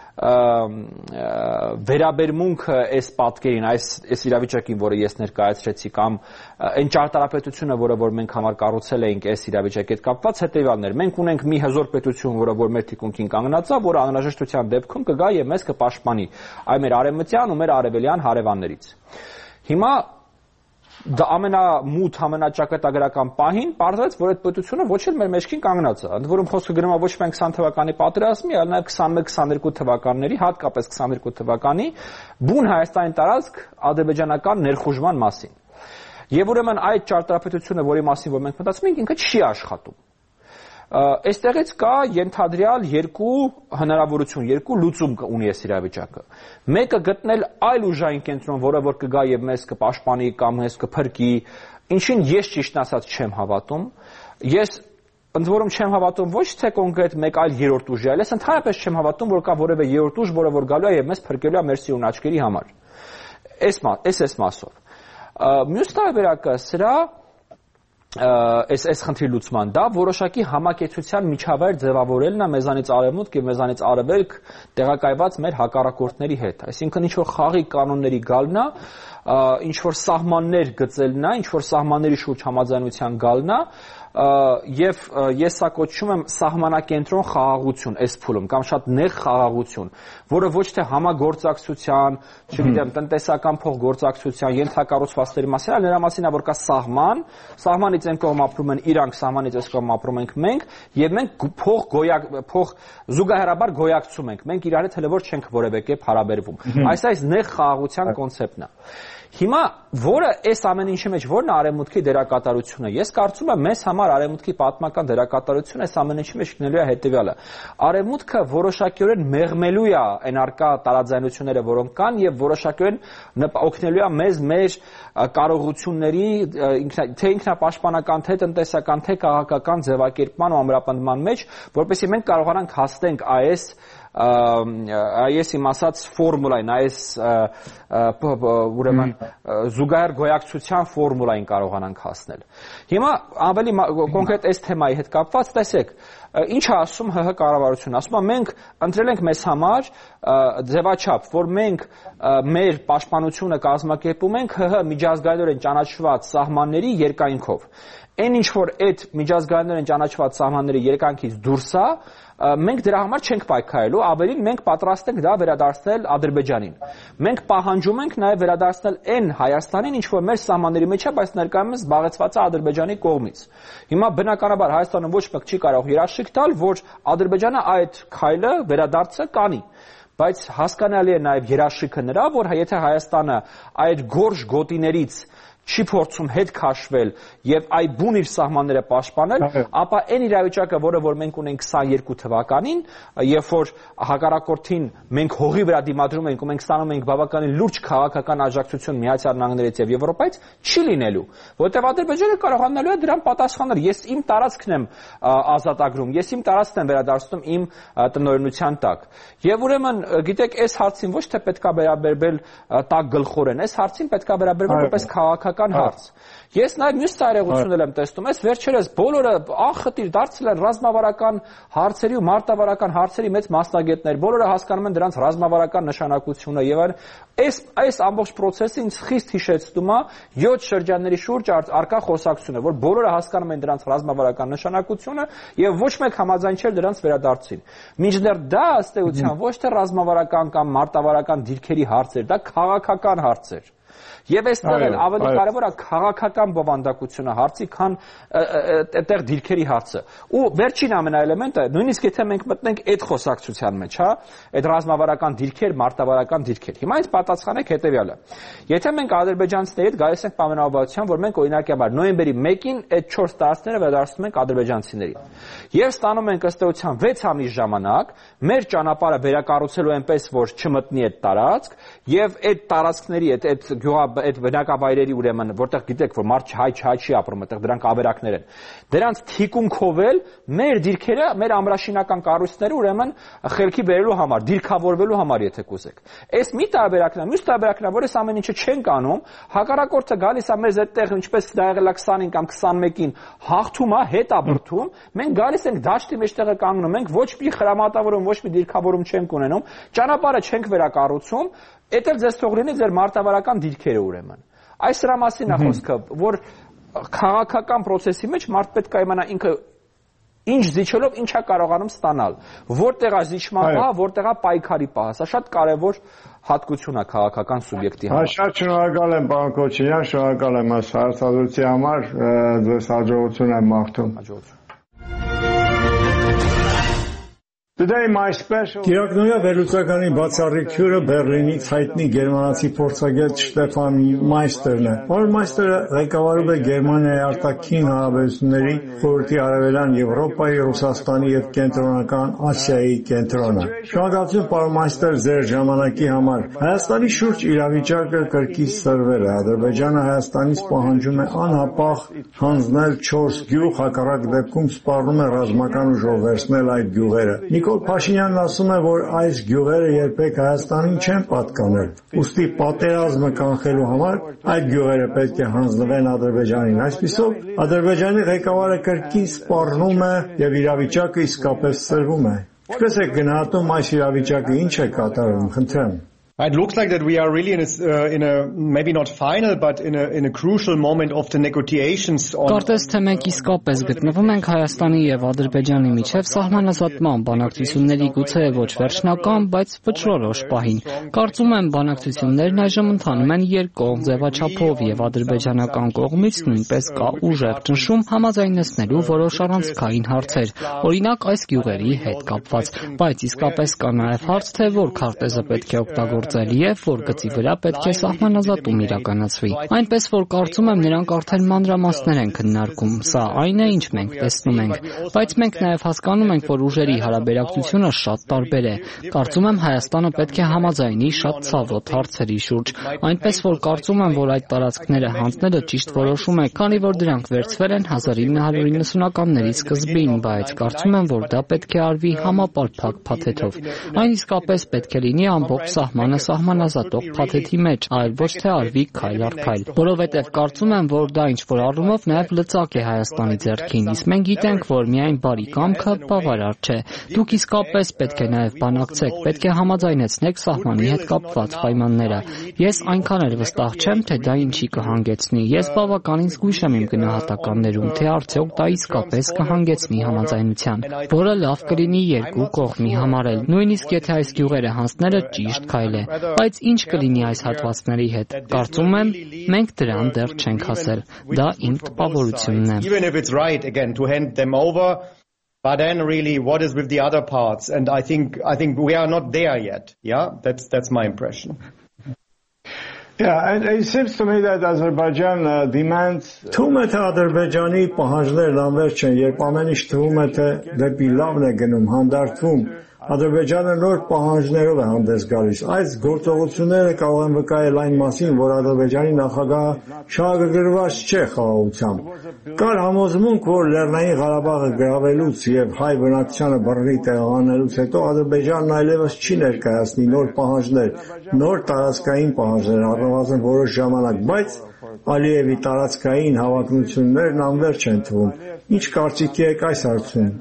I: վերաբերմունքը այս պատկերին, այս իրավիճակին, որը ես ներկայացրեցի, կամ այն ճարտարապետությունը, որը որ մենք համար կառուցել էինք այս իրավիճակի հետ կապված, հետևյալն էր։ Մենք ունենք մի հզոր պետություն, որը որ մեր թիկունքին կանգնած է, որը անհրաժեշտության դեպքում կգա եւ մեզ կպաշտպանի այ մեր արևմտյան ու մեր արևելյան հարևաններից։ Հիմա դա ամենամութ, ամենաճակատագրական պահին պարզվեց, որ այդ պետությունը ոչ էլ մեր մեջքին կանգնած է։ Ընդ որում խոսքը գնում է ոչ միայն 20 թվականի պատերազմի, այլ նաև 21-22 թվականների, հատկապես 22 թվականի բուն Հայաստանի տարածք ադրբեջանական ներխուժման մասին։ Եվ ուրեմն այդ ճարտարապետությունը, որի մասին որ մենք մտածում ենք, ինքը չի աշխատում։ Այստեղից կա ենթադրյալ երկու հնարավորություն, երկու լուծում ունի այս իրավիճակը։ Մեկը գտնել այլ ուժային կենտրոն, որը որ կգա եւ մեզ կպաշտպանի կամ մեզ կփրկի, ինչին ես ճիշտ ասած չեմ հավատում։ Ես ընդ որում չեմ հավատում ոչ թե կոնկրետ մեկ այլ երրորդ ուժի, այլ ես ընդհանրապես չեմ հավատում, որ կա որևէ երրորդ ուժ, որը որ գալու է եւ մեզ փրկելու է մեր սիրուն աչքերի համար։ Այս մասով։ Մյուս տարբերակը սրա այս խնդրի լուծման դա որոշակի համակեցության միջավայր ձևավորելն է մեզանից արևմուտք եւ մեզանից արևելք տեղակայված մեր հակառակորդների հետ, այսինքն ինչ որ խաղի կանոնների գալն է, ինչ որ սահմաններ գծելն է, ինչ որ սահմանների շուրջ համաձայնության գալն է եւ ես սա կոչում եմ սահմանակենտրոն խաղաղություն այս փուլում կամ շատ նեղ խաղաղություն, որը ոչ թե համագործակցության, չգիտեմ, տնտեսական փոխգործակցության ենթակառուցվածքների մասին, այլ նրա մասին է, որ կա սահման, սահմանից այն կողմ ապրում են իրանք, սահմանից այս կողմ ապրում ենք մենք, եւ մենք փող զուգահեռաբար գոյակցում ենք, մենք իրար հետ հələ որ չենք որևէ կերպ հարաբերվում։ Այս նեղ խաղաղության կոնցեպտն է։ Հիմա որը այս ամեն ինչի մեջ որն է արևմուտքի դերակատարությունը։ Ես կարծում եմ մեզ համար արևմուտքի պատմական դերակատարությունը այս ամեն ինչի մեջ գտնելու է հետևյալը։ Արևմուտքը որոշակիորեն մեղմելու է այն արկա տարաձայնությունները, որոնք կան, եւ որոշակիորեն օգնելու է մեզ մեր կարողությունների թե ինքնապաշտպանական, թե տնտեսական, թե քաղաքական ձևակերպման ու ամրապնդման մեջ, որպեսզի մենք կարողանանք հասնենք այս այս իմ ասած ֆորմուլային, այս ուրեմն զուգահեռ գոյակցության ֆորմուլային կարողանանք հասնել։ Հիմա ավելի կոնկրետ այս թեմայի հետ կապված տեսեք, ինչ է ասում ՀՀ կառավարությունը, ասում է մենք ընտրել ենք մեզ համար ձևաչափ, որ մենք մեր պաշտպանությունը կազմակերպում ենք ՀՀ միջազգայինորեն ճանաչված սահմանների երկայնքով։ Այն ինչ որ այդ միջազգայինորեն ճանաչված սահմանների երկայնքից դուրս է, մենք դրա համար չենք պայքարելու, ավելին մենք պատրաստ ենք դա վերադարձնել Ադրբեջանին։ Մենք պահանջում ենք նաև վերադարձնել այն Հայաստանին, ինչ որ մեր սահմանների մեջ է, բայց ներկայումս զբաղեցված է Ադրբեջանի կողմից։ Հիմա բնականաբար Հայաստանը ոչ մեկ չի կարող երաշխիք տալ, որ Ադրբեջանը այդ քայլը վերադարձը կանի։ Բայց հասկանալի է նաև երաշխիքը նրա, որ եթե Հայաստանը այդ գորշ գոտիներից չի փորձում հետ քաշվել եւ այ բուն իր սահմանները պաշտպանել, ապա այն իրավիճակը, որը որ մենք ունենք 22 թվականին, երբ որ հակառակորդին մենք հողի վրա դիմադրում ենք ու մենք ստանում ենք բավականին լուրջ քաղաքական աջակցություն Միացյալ Նահանգներից եւ Եվրոպայից, չի լինելու, որտեղ Ադրբեջանը կարողանալու է դրան պատասխանել։ Ես իմ տարածքն եմ ազատագրում, ես իմ տարածքն եմ վերադարձնում իմ տնօրինության տակ։ Եվ ուրեմն, գիտեք, այս հարցին ոչ թե պետքա վերաբերվել տակ գլխորեն, այս հարցին պետքա վերաբերվել որպես քաղաքական հարց։ Ես նաև մյուս ծայրեղություններ եմ տեսնում, այս վերջերս բոլորը ախտիր դարձել են ռազմավարական հարցերի ու մարտավարական հարցերի մեծ մասնագետներ, բոլորը հասկանում են դրանց ռազմավարական նշանակությունը եւ այս ամբողջ process-ը ինձ խիստ հիշեցնում է 7 շրջանների շուրջ արկա խոսակցությունը, որ բոլորը հասկանում են դրանց ռազմավարական նշանակությունը եւ ոչ մեկ համաձայն չէր դրանց վերադարձին։ Մինչդեռ դա ըստ էության ոչ թե ռազմավարական կամ մարտավարական դիրքերի հարց էր, դա քաղաքական հարց էր։ Եվ այստեղ էլ ավելի կարևոր է քաղաքական բովանդակությունը հարցի, քան այդտեղ դիրքերի հարցը։ Ու վերջին ամենաէլեմենտը, նույնիսկ եթե մենք մտնենք այդ խոսակցության մեջ, հա, այդ ռազմավարական դիրքեր, մարտավարական դիրքեր։ Հիմա ինձ պատասխանեք հետեւյալը։ Եթե մենք ադրբեջանցիների հետ գալիս ենք պայմանավորվածության, որ մենք օրինակաբար նոյեմբերի 1-ին այդ 4 տարածքները վերադարձնում ենք ադրբեջանցիներին։ Եվ ստանում ենք ըստ էության 6 ամիս ժամանակ մեր ճանապարհը վերակառուցելու այնպես, որ չմտնի այդ տարածք, եւ այդ տարածքների այդ բնակավայրերի ուրեմն որտեղ գիտեք որ մարդ հայ չի ապրում այդտեղ դրանք ավերակներ են դրանց թիկունքով էլ մեր դիրքերը մեր ամրաշինական կառույցները ուրեմն խելքի բերելու համար դիրքավորվելու համար եթե կուզեք այս մի տարբերակն է մյուս տարբերակն է որ այս ամեն ինչը չենք անում հակառակորդը գալիս է մեզ այդտեղ ինչպես դա եղել է 20-ին կամ 21-ին հաղթում է հետ ապրթում մենք գալիս ենք դաշտի մեջտեղը կանգնում ենք ոչ մի խրամատավորում ոչ մի դիրքավորում չենք ունենում ճանապարհը չենք վերակառուցում Էդ էլ ձեզ թող լինի ձեր մարտավարական դիրքերը ուրեմն։ Այս դրա մասին է խոսքը, որ քաղաքական process-ի մեջ մարդ պետք է իմանա ինքը ինչ զիջելով ինչա կարողանում ստանալ, որտեղ է զիջման պահը, որտեղ է պայքարի պահը։ Սա շատ կարևոր հատկություն է քաղաքական սուբյեկտի համար։
A: Շատ շնորհակալ եմ, պարոն Քոչարյան, շնորհակալ եմ այս հարցազրույցի համար, ձեզ հաջողություն եմ մաղթում։ Գերագնորյա վերլուծականի բացառիկ հյուրը Բեռլինից հայտնի գերմանացի փորձագետ Շտեֆան Մայստերն է, ով Մայստերը ղեկավարում է Գերմանիայի արտաքին հարաբերությունների խորհրդի Արևելյան Եվրոպայի, Ռուսաստանի եւ Կենտրոնական Ասիայի կենտրոնը։ Շնորհակալություն, պարոն Մայստեր, ձեր ժամանակի համար։ Հայաստանի շուրջ իրավիճակը կրկից սրվել է։ Ադրբեջանը Հայաստանից պահանջում է անհապաղ հանձնել 4 գյուղ, հակառակ դեպքում սպառնում է ռազմական ուժով վերցնել այդ գյուղերը։ Նիկոլ Փաշինյանն ասում է, որ այս գյուղերը երբեք Հայաստանին չեն պատկանել։ Ուստի պատերազմը կանխելու համար այդ գյուղերը պետք է հանձնվեն Ադրբեջանին։ Այսպիսով, Ադրբեջանի ղեկավարը կրկին սպառնում է եւ իրավիճակը իսկապես սրվում է։ Ինչպես է գնահատում այս իրավիճակը, ինչ է կատարվում, խնդրեմ։
J: It looks like that we are really in a maybe not final but in a crucial moment of the negotiations on
K: Կարծես թե մենք իսկապես գտնվում ենք Հայաստանի եւ Ադրբեջանի միջև սահմանազատման բանակցությունների գուցե ոչ վերջնական, բայց վճռորոշ պահին։ Կարծում եմ բանակցություններն այժմ ընթանում են երկկողմ ձևաչափով եւ ադրբեջանական կողմից նույնպես կա ուժեղ ճնշում համաձայնեցնելու որոշ առանցքային հարցեր, օրինակ այս գյուղերի հետ կապված, բայց իսկապես կա նաեւ հարց թե որ քարտեզը պետք է օգտագործել գործել եւ որ գծի վրա պետք է սահմանազատում իրականացվի։ Այնպես որ կարծում եմ նրանք արդեն մանրամասներ են քննարկում։ Սա այն է, ինչ մենք տեսնում ենք, բայց մենք նաեւ հասկանում ենք, որ ուժերի հարաբերակցությունը շատ տարբեր է։ Կարծում եմ Հայաստանը պետք է համաձայնի շատ ցավոտ հարցերի շուրջ, այնպես որ կարծում եմ, որ այդ տարածքները հանձնելը ճիշտ որոշում է, քանի որ դրանք վերցվել են 1990-ականների սկզբին, բայց կարծում եմ, որ դա պետք է արվի համապարփակ փաթեթով։ Այն իսկապես պետք է լինի ամբողջ սահմանը սահմանազատող փաթեթի մեջ, այլ ոչ թե արվի քայլ առ քայլ, որովհետև կարծում եմ, որ դա ինչ-որ առումով նաև լծակ է Հայաստանի ձեռքին, իսկ մենք գիտենք, որ միայն բարի կամքը բավարար չէ։ Դուք իսկապես պետք է նաև բանակցեք, պետք է համաձայնեցնեք սահմանի հետ կապված պայմանները։ Ես այնքան էլ վստահ չեմ, թե դա ինչի կհանգեցնի։ Ես բավականին զգույշ եմ իմ գնահատականներում, թե արդյոք դա իսկապես կհանգեցնի համաձայնության, որը լավ կլինի երկու կողմի համար էլ, նույնիսկ եթե այս գյուղերը հանձնելը ճիշտ քայլ է։ Բայց ինչ կլինի այս հատվածների հետ։ Կարծում եմ, մենք դրան դեռ չենք հասել։ Դա իմ տպավորությունն է։
J: But then really what is with the other parts? And I think we are not there yet. Yeah, that's my impression.
A: Yeah, and it seems to me that Azerbaijan demands թվում է թե Ադրբեջանի պահանջներն անվերջ են, երբ ամեն ինչ թվում է թե դեպի լավն է գնում, հանդարտվում, Ադրբեջանը նոր պահանջներով է հանդես գալիս։ Այս գործողությունները կարող են վկայել այն մասին, որ Ադրբեջանի նախագահը շահագրգռված չէ խաղաղությամբ։ Կար համոզմունք, որ Լեռնային Ղարաբաղը գրավելուց եւ հայ բնակչությանը բռնի տեղանելուց հետո Ադրբեջանն այլևս չի ներկայացնի նոր պահանջներ, նոր տարածքային պահանջներ, առնվազն որոշ ժամանակ, բայց Ալիևի տարածքային հավակնություններն անվերջ են թվում։ Ինչ կարծիքի եք այս հարցում։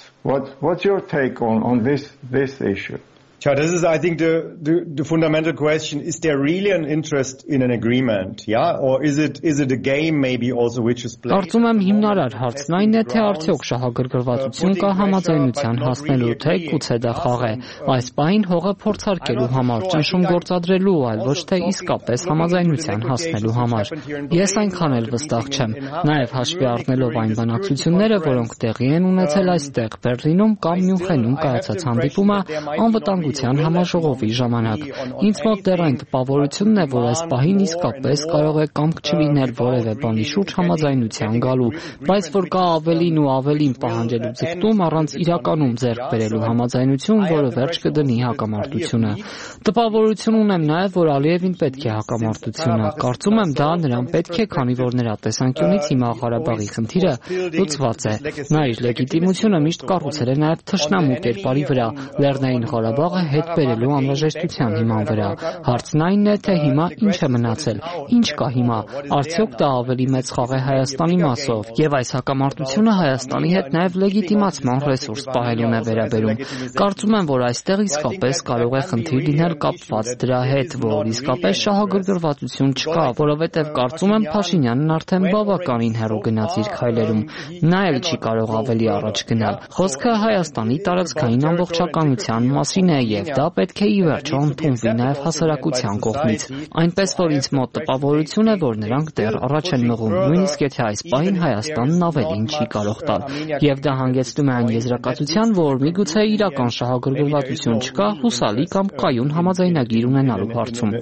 A: What's your take on this issue?
J: This is, I think, the fundamental question: is there really an interest in an agreement? Yeah, or is it a game maybe also which is played?
K: Կարծում եմ հիմնարար հարցն այն է, թե արդյոք շահագրգռվածություն կա համաձայնության հասնելու, թե գուցե դա խաղ է։ Այս պահին հողը փորձարկելու համար, ճնշում գործադրելու, այլ ոչ թե իսկապես համաձայնության հասնելու համար։ Ես այնքան էլ վստահ չեմ, նաև հաշվի առնելով այն բանակցությունները, որոնք տեղի են ունեցել այստեղ Բեռլինում կամ Մյունխենում կայացած հանդիպումը անվտանգության համաժողովի ժամանակ։ Ինձ մոտ դեռ այն տպավորությունն է, որ այս պահին իսկապես կարող է կամք չլինել որևէ բանի շուրջ համաձայնության գալու, բայց որ կա ավելին ու ավելին պահանջելու ձգտում առանց իրականում ձեռք բերելու համաձայնություն, որը վերջ կդնի հակամարտությունը։ Տպավորություն ունեմ նաև, որ Ալիևին պետք է հակամարտությունը։ Կարծում եմ դա նրան պետք է, քանի որ նրա տեսանկյունից հիմա Ղարաբաղի խնդիրը լուծված է։ Նա իր լեգիտիմությունը միշտ կառուցել է նաև թշնամու կերպարի վրա, Լեռնային Ղարաբաղը հետ բերելու անհրաժեշտության հիման վրա։ Հարցն այն է, թե հիմա ինչ է մնացել, ինչ կա հիմա, արդյոք դա ավելի մեծ խաղ է Հայաստանի մասով, եւ այս հակամարտությունը Հայաստանի հետ նաև լեգիտիմացման ռեսուրս պահելուն է վերաբերում։ Կարծում եմ, որ այստեղ իսկապես կարող է խնդիր լինել կապված դրա հետ, որ իսկապես շահագրգռվածություն չկա, որովհետև կարծում եմ Փաշինյանն արդեն բավականին հեռու գնաց իր քայլերում։ Նա էլ չի կարող ավելի առաջ գնալ։ Խոսքը Հայաստանի տարածքային ամբողջականության մասին է եւ դա պետք է ի վերջո ընդունվի նաեւ հասարակության կողմից։ Այնպես որ ինձ մոտ տպավորություն է, որ նրանք դեռ առաջ են մղում, նույնիսկ եթե այս պահին Հայաստանն ավելին չի կարող տալ։ Եվ դա հանգեցնում է այն եզրակացության, որ միգուցե իրական շահագրգռվածություն չկա հուսալի կամ կայուն համաձայնագիր ունենալու հարցում։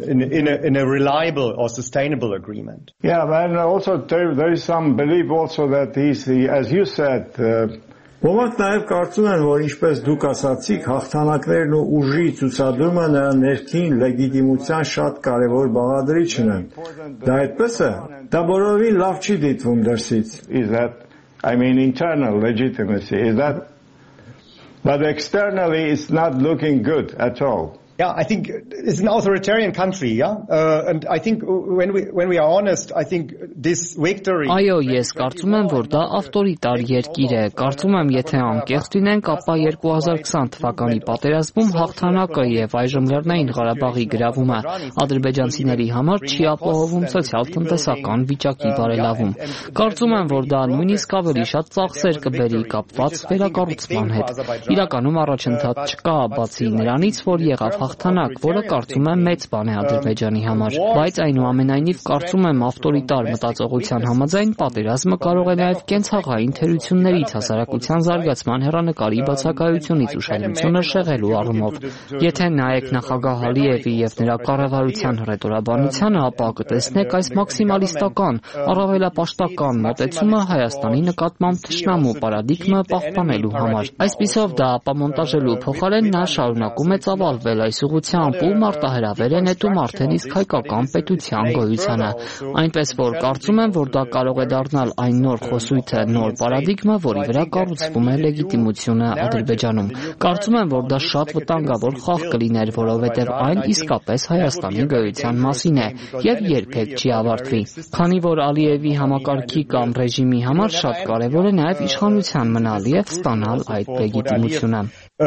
A: Yeah, and also there is some belief also that as you said Ոմանք նաև կարծում են, որ ինչպես դուք ասացիք, հաղթանակներն ու ուժի ցուցադրումը նրա ներքին լեգիտիմության շատ կարևոր բաղադրիչն է։ Դա այդպես է։ Դա բոլորովին լավ չի դիտվում դրսից։ Is that I mean internal legitimacy is that but externally it's not looking good at all.
J: Yeah, I think it's an authoritarian country, yeah? And I think when we are honest, I think this victory
K: Այո, ես կարծում եմ, որ դա ավտորիտար երկիր է։ Կարծում եմ, եթե անկեղծ լինենք, ապա 2020 թվականի պատերազմում հաղթանակը եւ այժմ Լեռնային Ղարաբաղի գրավումը ադրբեջանցիների համար չի ապահովում սոցիալ-տնտեսական վիճակի բարելավում։ Կարծում եմ, որ դա նույնիսկ ավելի շատ ծախսեր կբերի կապված վերակառուցման հետ։ Իրականում առաջընթաց չկա, բացի նրանից, որ եղավ հաղթանակ, որը կարծում եմ մեծ բան է Ադրբեջանի համար, բայց այնուամենայնիվ կարծում եմ ավտորիտար մտածողության համաձայն պատերազմը կարող է նաև կենցաղային թերություններից հասարակության զարգացման հեռանկարի բացակայությունից ուշադրությունը շեղելու առումով։ Եթե նայեք նախագահ Ալիևի եւ նրա կառավարության հռետորաբանությանը, ապա կտեսնեք այս մաքսիմալիստական, առավելապաշտական մոտեցումը Հայաստանի նկատմամբ թշնամու պարադիգմը պահպանելու համար։ Այսպիսով դա ապամոնտաժելու փոխարեն նա շարունակում է ծավալվել այս ուղղությամբ ու մարտահրավեր է նետում արդեն իսկ հայկական պետության գոյությանը։ Այնպես որ կարծում եմ, որ դա կարող է դառնալ այն նոր խոսույթը, նոր պարադիգմը, որի վրա կառուցվում է լեգիտիմությունը Ադրբեջանում։ Կարծում եմ, որ դա շատ վտանգավոր խաղ կլիներ, որովհետև այն իսկապես Հայաստանի գոյության մասին է եւ երբեք չի ավարտվի։ Քանի որ Ալիևի համակարգի կամ ռեժիմի համար շատ կարևոր է նաեւ իշխանության մնալ եւ ստանալ այդ լեգիտիմությունը։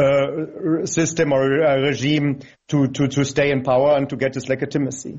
J: System or regime to stay in power and to get this legitimacy.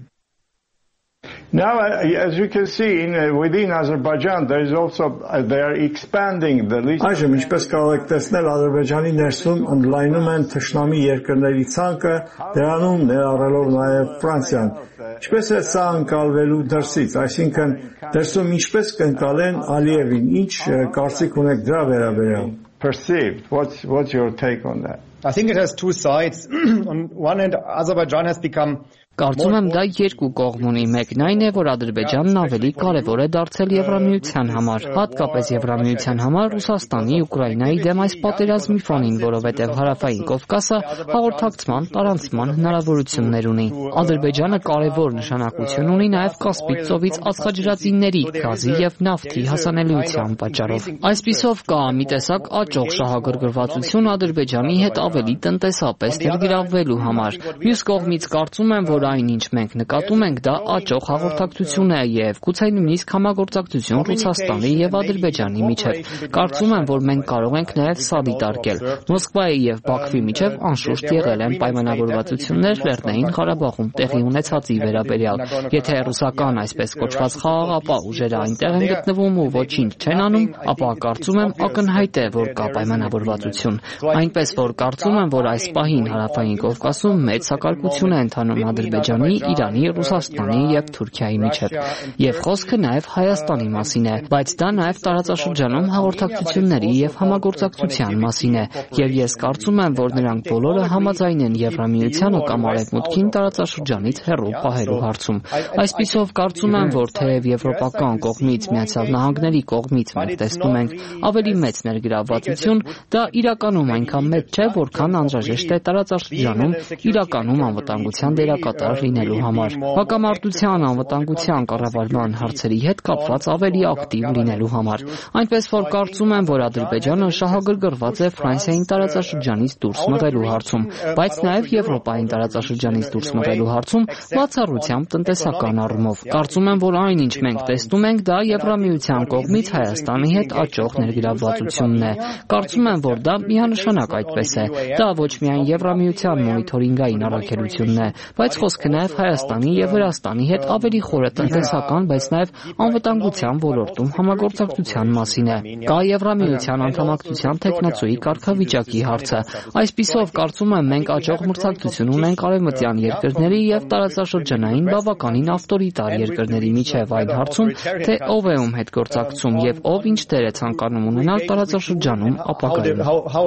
A: Now, as you can see, within Azerbaijan, there is also they are expanding the list. Այժմ ինչպես կարող եք տեսնել, Ադրբեջանի ներսում ընդլայնում են թշնամի երկրների ցանկը, դրանում ներառելով նաև Ֆրանսիան։ Ինչպես է սա անցալվելու դրսից, այսինքն դրսում ինչպես կընկալեն Ալիևին, ինչ կարծիք ունեք դրա վերաբերյալ։ Perceived. What's your take on that?
J: I think it has two sides. On one hand, Azerbaijan has become
K: Կարծում եմ դա երկու կողմ ունի, մեկն այն է, որ Ադրբեջանն ավելի կարևոր է դարձել Եվրամիության համար, հատկապես Եվրամիության համար Ռուսաստանի, Ուկրաինայի դեմ այս պատերազմի ֆոնին, որովհետև հարավային Կովկասը հաղորդակցման, տարանցման հնարավորություններ ունի։ Ադրբեջանը կարևոր նշանակություն ունի նաև Կասպից ծովից ածխաջրածինների, գազի եւ նավթի հասանելիության պատճառով։ Այսպիսով կա մի տեսակ աճող շահագրգռվածություն Ադրբեջանի հետ ավելի տնտեսապես ներգրավվելու համար։ Մյուս կողմից կարծում եմ, որ այն ինչ մենք նկատում ենք, դա աճող հաղորդակցություն է եւ գուցե նույնիսկ համագործակցություն Ռուսաստանի եւ Ադրբեջանի միջեւ։ Կարծում եմ, որ մենք կարող ենք նաեւ սա դիտարկել։ Մոսկվայի եւ Բաքվի միջեւ անշուշտ եղել են պայմանավորվածություններ Լեռնային Ղարաբաղում տեղի ունեցածի վերաբերյալ։ Եթե ռուսական այսպես կոչված խաղաղապահ ուժերը այնտեղ են գտնվում ու ոչինչ չեն անում, ապա կարծում եմ ակնհայտ է, որ կա պայմանավորվածություն։ Այնպես որ կարծում եմ, որ այս պահին հարավային Կովկասում մեծ սակարկություն է ընթանում Ադրբեջանի, Իրանի, Ռուսաստանի եւ Թուրքիայի միջեւ։ Եվ խոսքը նաեւ Հայաստանի մասին է, բայց դա նաեւ տարածաշրջանում հաղորդակցությունների եւ համագործակցության մասին է։ Եվ ես կարծում եմ, որ նրանք բոլորը համաձայն են Եվրամիությանը կամ Արևմուտքին տարածաշրջանից հեռու պահելու հարցում։ Այսպիսով կարծում եմ, որ թեև եվրոպական կողմից, Միացյալ Նահանգների կողմից մենք տեսնում ենք ավելի մեծ ներգրավվածություն, դա իրականում այնքան մեծ չէ, որքան անհրաժեշտ է տարածաշրջանում իրականում անվտանգության դերակատար լինելու համար։ Հակամարտության, անվտանգության կառավարման հարցերի հետ կապված ավելի ակտիվ լինելու համար։ Այնպես որ կարծում եմ, որ Ադրբեջանը շահագրգռված է Ֆրանսիային տարածաշրջանից դուրս մղելու հարցում, բայց նաև Եվրոպային տարածաշրջանից դուրս մղելու հարցում բացառությամբ տնտեսական առումով։ Կարծում եմ, որ այն ինչ մենք տեսնում ենք, դա Եվրամիության կողմից Հայաստանի հետ աճող ներգրավվածությունն է։ Կարծում եմ, որ դա միանշանակ այդպես է։ Դա ոչ միայն Եվրամիության մոնիթորինգային առաքելությունն է, բայց խոսքը նաև Հայաստանի եւ Վրաստանի հետ ավելի խորը տնտեսական, բայց նաև անվտանգության ոլորտում համագործակցության մասին է։ Կա Եվրամիության անդամակցության տեխնացուի կարգավիճակի հարցը։ Այսպիսով կարծում եմ մենք աճող մրցակցություն ունենք արևմտյան երկրների եւ տարածաշրջանային բավականին ավտորիտար երկրների միջև այն հարցում, թե ով է ում հետ գործակցում եւ ով ինչ դեր է ցանկանում ունենալ տարածաշրջանում ապագայում։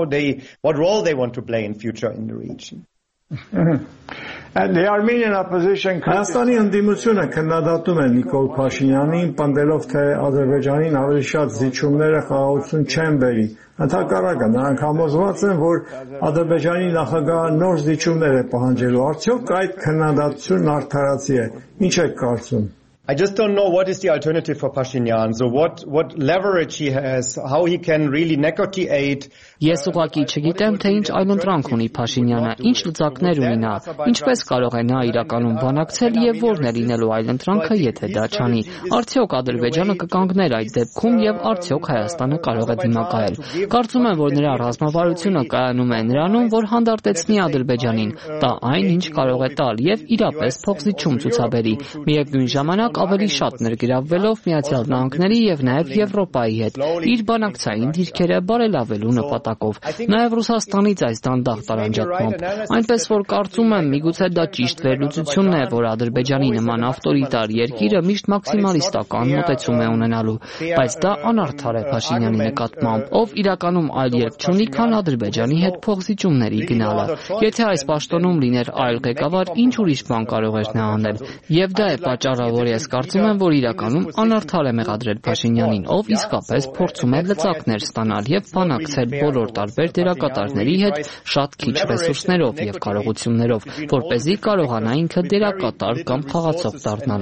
A: Հայաստանի ընդդիմությունը քննադատում է Նիկոլ Փաշինյանին, պնդելով, թե Ադրբեջանին ավելի շատ զիջումները խաղաղություն չեն բերի։ Ընդհակառակը, նրանք համոզված են, որ Ադրբեջանի նախագահը նոր զիջումներ է պահանջելու։ Արդյոք այդ քննադատությունն արդարացի է։ Ինչ եք կարծում։
J: I just don't know what is the alternative for Pashinyan. So what leverage he has, how he can really negotiate.
K: Ես ուղղակի չգիտեմ, թե ինչ այլընտրանք ունի Փաշինյանը, ինչ լծակներ ունի նա, ինչպես կարող է նա իրականում բանակցել եւ որն է լինելու այլընտրանքը, եթե դա չանի։ Արդյոք Ադրբեջանը կկանգներ այդ դեպքում եւ արդյոք Հայաստանը կարող է դիմակայել։ Կարծում եմ, որ նրա ռազմավարությունը կայանում է նրանում, որ հանդարտեցնի Ադրբեջանին, տա այն, ինչ կարող է տալ եւ իրապես փոխզիջում ցուցաբերի։ Միևնույն ժամանակ նրանք ավելի շատ ներգրավվելով Միացյալ Նահանգների եւ նաեւ Եվրոպայի հետ իր բանակցային դիրքերը բարելավելու նպատակով, նաեւ Ռուսաստանից այս դանդաղ տարանջատմամբ, այնպես որ կարծում եմ միգուցե դա ճիշտ վերլուծությունն է, որ Ադրբեջանի նման ավտորիտար երկիրը միշտ մաքսիմալիստական մոտեցում է ունենալու, բայց դա անարդար է Փաշինյանի նկատմամբ, ով իրականում այլ երկ չունի, քան Ադրբեջանի հետ փոխզիջումների գնալը։ Եթե այս պաշտոնում լիներ այլ ղեկավար, ինչ ուրիշ բան կարող էր նա անել։ Եվ դա է պատճառը, որ ես կարծում եմ, որ իրականում անարդար է մեղադրել Փաշինյանին, ով իսկապես փորձում է լծակներ ստանալ եւ բանակցել բոլոր տարբեր դերակատարների հետ շատ քիչ ռեսուրսներով եւ կարողություններով, որպեսզի կարողանա ինքը դերակատար կամ խաղացող դառնալ։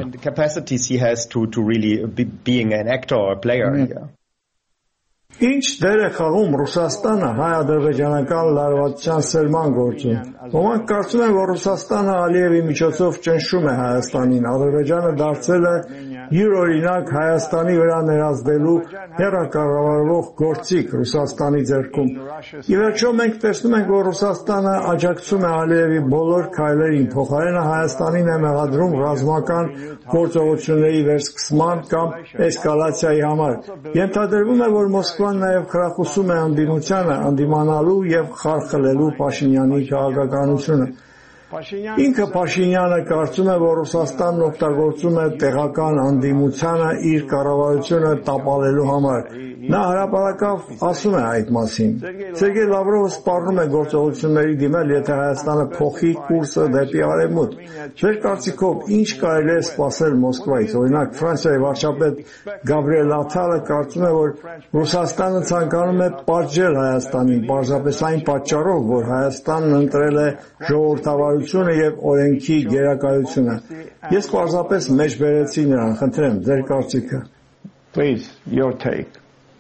A: Ինչ դեր է խաղում Ռուսաստանը հայ-ադրբեջանական լարվածության սերման գործում։ Ոմանք կարծում են, որ Ռուսաստանը Ալիևի միջոցով ճնշում է Հայաստանին, Ադրբեջանը դարձել է յուրօրինակ Հայաստանի վրա ներազդելու հեռակառավարվող գործիք Ռուսաստանի ձեռքում։ Ի վերջո մենք տեսնում ենք, որ Ռուսաստանը աջակցում է Ալիևի բոլոր քայլերին, փոխարենը Հայաստանին է մեղադրում ռազմական գործողությունների վերսկսման կամ էսկալացիայի համար։ Ենթադրվում է, որ Մոսկվան նաև խրախուսում է անդիմությանը անդիմանալու եւ խարխլելու Փաշինյանի քաղաքականությունը։ Ինքը Փաշինյանը կարծում է, որ Ռուսաստանն օգտագործում է տեղական անդիմությանը իր կառավարությունը տապալելու համար։ Նա հրապարակավ ասում է այդ մասին։ Սերգեյ Լավրովը սպառնում է գործողությունների դիմել, եթե Հայաստանը փոխի կուրսը դեպի արևմուտք։ Ձեր կարծիքով ինչ կարելի է սպասել Մոսկվայից։ Օրինակ Ֆրանսիայի վարչապետ Գաբրիել Աթալը կարծում է, որ Ռուսաստանը ցանկանում է պատժել Հայաստանին, պարզապես այն պատճառով, որ Հայաստանն ընտրել է ժողովրդավարությունը եւ օրենքի գերակայությունը։ Ես պարզապես մեջ բերեցի նրան, խնդրեմ, ձեր կարծիքը։ Please, your take.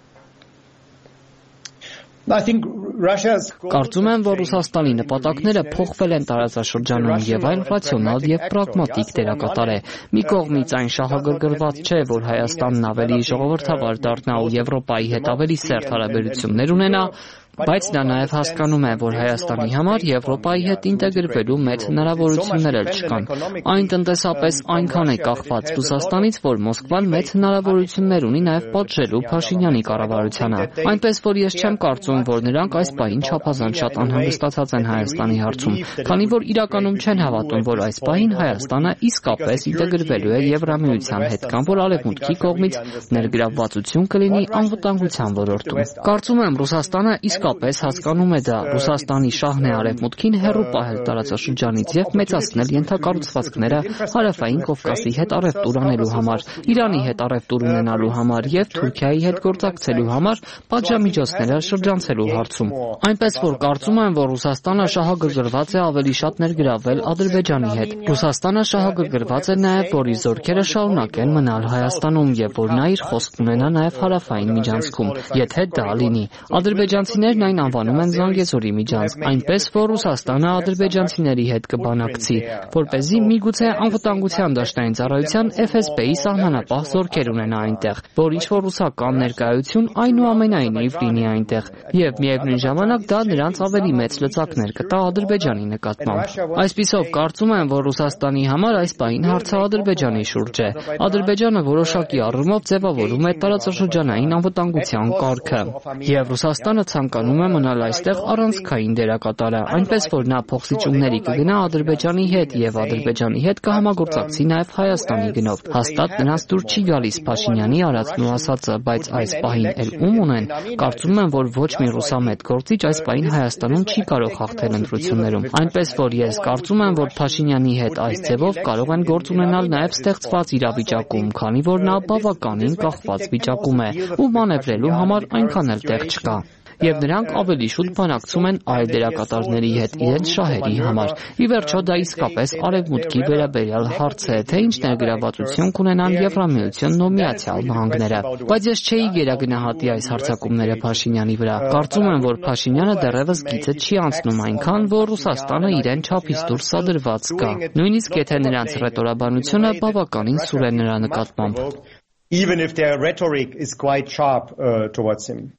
K: Կարծում եմ, որ Ռուսաստանի նպատակները փոխվել են տարածաշրջանում եւ այն ռացիոնալ եւ պրագմատիկ դերակատար է։ Մի կողմից այն շահագրգռված չէ, որ Հայաստանն ավելի ժողովրդավար դառնա ու Եվրոպայի հետ ավելի սերտ հարաբերություններ ունենա, բայց նա նաև հասկանում է, որ Հայաստանի համար Եվրոպայի հետ ինտեգրվելու մեծ հնարավորություններ էլ չկան։ Այն տնտեսապես այնքան է կախված Ռուսաստանից, որ Մոսկվան մեծ հնարավորություններ ունի նաև պատժելու Փաշինյանի կառավարությանը։ Այնպես որ ես չեմ կարծում, որ նրանք այս պահին չափազանց շատ անհանգստացած են Հայաստանի հարցում, քանի որ իրականում չեն հավատում, որ այս պահին Հայաստանը իսկապես ինտեգրվելու է Եվրամիության հետ կամ որ Արևմուտքի կողմից ներգրավվածություն կլինի անվտանգության ոլորտում։ Կարծում եմ Ռուսաստանը իսկապես հասկանում է դա։ Ռուսաստանի շահն է Արևմուտքին հեռու պահել տարածաշրջանից եւ մեծացնել ենթակառուցվածքները Հարավային Կովկասի հետ առևտուր անելու համար, Իրանի հետ առևտուր ունենալու համար եւ Թուրքիայի հետ գործակցելու համար պատժամիջոցները շրջանցելու հարցում։ Այնպես որ կարծում եմ, որ Ռուսաստանը շահագրգռված է ավելի շատ ներգրավվել Ադրբեջանի հետ։ Ռուսաստանը շահագրգռված է նաեւ, որ իր զորքերը շարունակեն մնալ Հայաստանում եւ որ նա իր խոսք ունենա նաեւ հարավային միջանցքում, եթե դա լինի։ Ադրբեջանցիներն այն անվանում են Զանգեզուրի միջանցք, այնպես որ Ռուսաստանը ադրբեջանցիների հետ կբանակցի, որպեսզի միգուցե անվտանգության դաշտային ծառայության FSB-ի սահմանապահ զորքեր ունենա այնտեղ, որ ինչ որ ռուսական ներկայություն այնուամենայնիվ լինի այնտեղ, եւ միևնույն ժամանակ դա նրանց ավելի մեծ լծակներ կտա Ադրբեջանի նկատմամբ։ Այսպիսով կարծում եմ, որ Ռուսաստանի համար այս պահին հարցը Ադրբեջանի շուրջ է։ Ադրբեջանը որոշակի առումով ձևավորում է տարածաշրջանային անվտանգության կարգը, եւ Ռուսաստանը ցանկանում է մնալ այստեղ առանցքային դերակատարը, այնպես որ նա փոխզիջումների կգնա Ադրբեջանի հետ եւ Ադրբեջանի հետ կհամագործակցի նաեւ Հայաստանի գնով։ Հաստատ նրանց դուր չի գալիս Փաշինյանի արածն ու ասածը, բայց այս պահին էլ ում ունեն, կարծում եմ, որ ոչ մի ռուսամետ գործիչ այս պահին Հայաստանում չի կարող հաղթել ընտրություններում։ Այնպես որ ես կարծում եմ, որ Փաշինյանի հետ այս ձևով կարող են գործ ունենալ նաեւ ստեղծված իրավիճակում, քանի որ նա բավականին կախված վիճակում է ու մանևրելու համար այնքան էլ տեղ չկա։ Եվ նրանք ավելի շուտ բանակցում են այլ դերակատարների հետ իրենց շահերի համար։ Ի վերջո դա իսկապես արևմուտքի վերաբերյալ հարց է, թե ինչ ներգրավվածություն կունենան Եվրամիությունն ու Միացյալ Նահանգները։ Բայց ես չէի գերագնահատի այս հարձակումները Փաշինյանի վրա։ Կարծում եմ, որ Փաշինյանը դեռևս գիծը չի անցնում այնքան, որ Ռուսաստանը իրեն չափից դուրս սադրված կա։ Նույնիսկ եթե նրանց ռետորաբանությունը բավականին սուր է նրա նկատմամբ։
J: Even if their rhetoric is quite sharp towards him.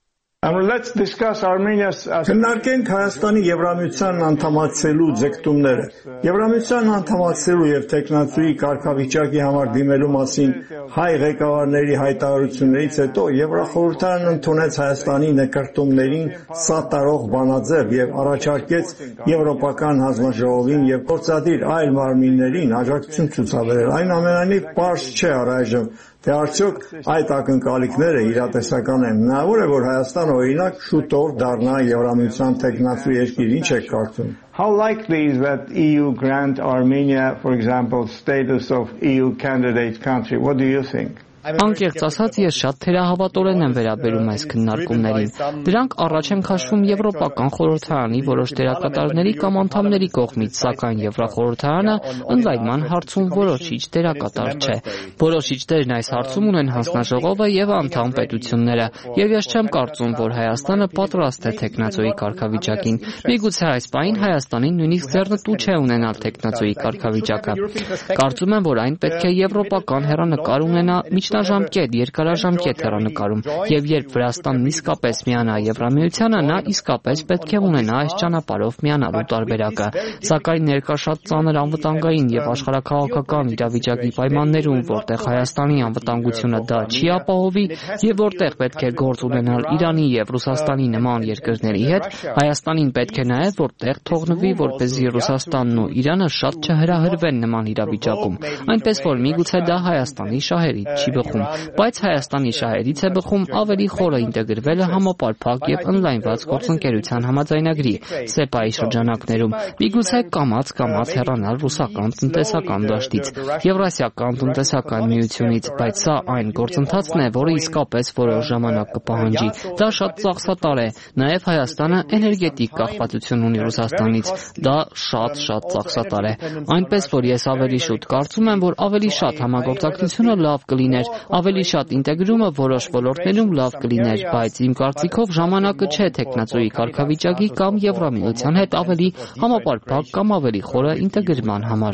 A: Քննարկենք Հայաստանի Եվրամիության անդամակցելու ձգտումները։ Եվրամիության անդամակցելու եւ տեխնացուի կարգավիճակի համար դիմելու մասին հայ ղեկավարների հայտարարություններից հետո Եվրախորհուրդն ընդունեց Հայաստանի նկարտումներին սատարող բանաձև եւ առաջարկեց Եվրոպական հանձնաժողովին եւ գործադիր այլ մարմիններին աջակցություն ցուցաբերել։ Այնուամենայնիվ պարզ չէ առայժմ, թե արդյոք այդ ակնկալիքները իրատեսական են։ Հնարավոր է, որ Հայաստանը օրինակ շուտով դառնա Եվրամիության տեխնացու երկիր, ինչ եք կարծում։
L: How likely is that EU grant Armenia, for example, status of EU candidate country? What do you think?
K: Անկեղծ ասած, ես շատ թերահավատորեն եմ վերաբերում այս քննարկումներին։ Դրանք առաջ են քաշվում Եվրոպական խորհրդարանի որոշ դերակատարների կամ անդամների կողմից, սակայն Եվրախորհրդարանը ընդլայնման հարցում որոշիչ դերակատար չէ։ Որոշիչ դերն այս հարցում ունեն հանձնաժողովը եւ անդամ պետությունները, եւ ես չեմ կարծում, որ Հայաստանը պատրաստ է տեխնացուի կարգավիճակին։ Միգուցե այս պահին Հայաստանին նույնիսկ ձեռնտու չէ ունենալ տեխնացուի կարգավիճակը։ Կարծում եմ, որ այն պետք է եվրոպական հեռանկար ունենա միջնաժամկետ, երկարաժամկետ հեռանկարում, եւ երբ Վրաստանն իսկապես միանա Եվրամիությանը, նա իսկապես պետք է ունենա այս ճանապարհով միանալու տարբերակը։ Սակայն ներկա շատ ծանր անվտանգային եւ աշխարհաքաղաքական իրավիճակի պայմաններում, որտեղ Հայաստանի անվտանգությունը դա չի ապահովի եւ որտեղ պետք է գործ ունենալ Իրանի եւ Ռուսաստանի նման երկրների հետ, Հայաստանին պետք է նաեւ որտեղ թողնվի, որպեսզի Ռուսաստանն ու Իրանը շատ չհրահրվեն նման իրավիճակում։ Այնպես որ միգուցե դա Հայաստանի շահերից չի բխում, բայց Հայաստանի շահերից է բխում ավելի խորը ինտեգրվելը համապարփակ եւ ընդլայնված գործընկերության համաձայնագրի ՍԵՊԱ-ի շրջանակներում, միգուցե կամաց հեռանալ ռուսական տնտեսական դաշտից, Եվրասիական տնտեսական միությունից, բայց սա այն գործընթացն է, որը իսկապես որոշ ժամանակ կպահանջի։ Դա շատ ծախսատար է, նաեւ Հայաստանը էներգետիկ կախվածություն ունի Ռուսաստանից, դա շատ ծախսատար է։ Այնպես որ ես ավելի շուտ կարծում եմ, որ ավելի շատ համագործակցությունը լավ կլիներ, ավելի շատ ինտեգրումը որոշ ոլորտներում լավ կլիներ, բայց իմ կարծիքով ժամանակը չէ տեխնացուի կարգավիճակի կամ Եվրամիության հետ ավելի համապարփակ կամ ավելի խորը ինտեգրման համար։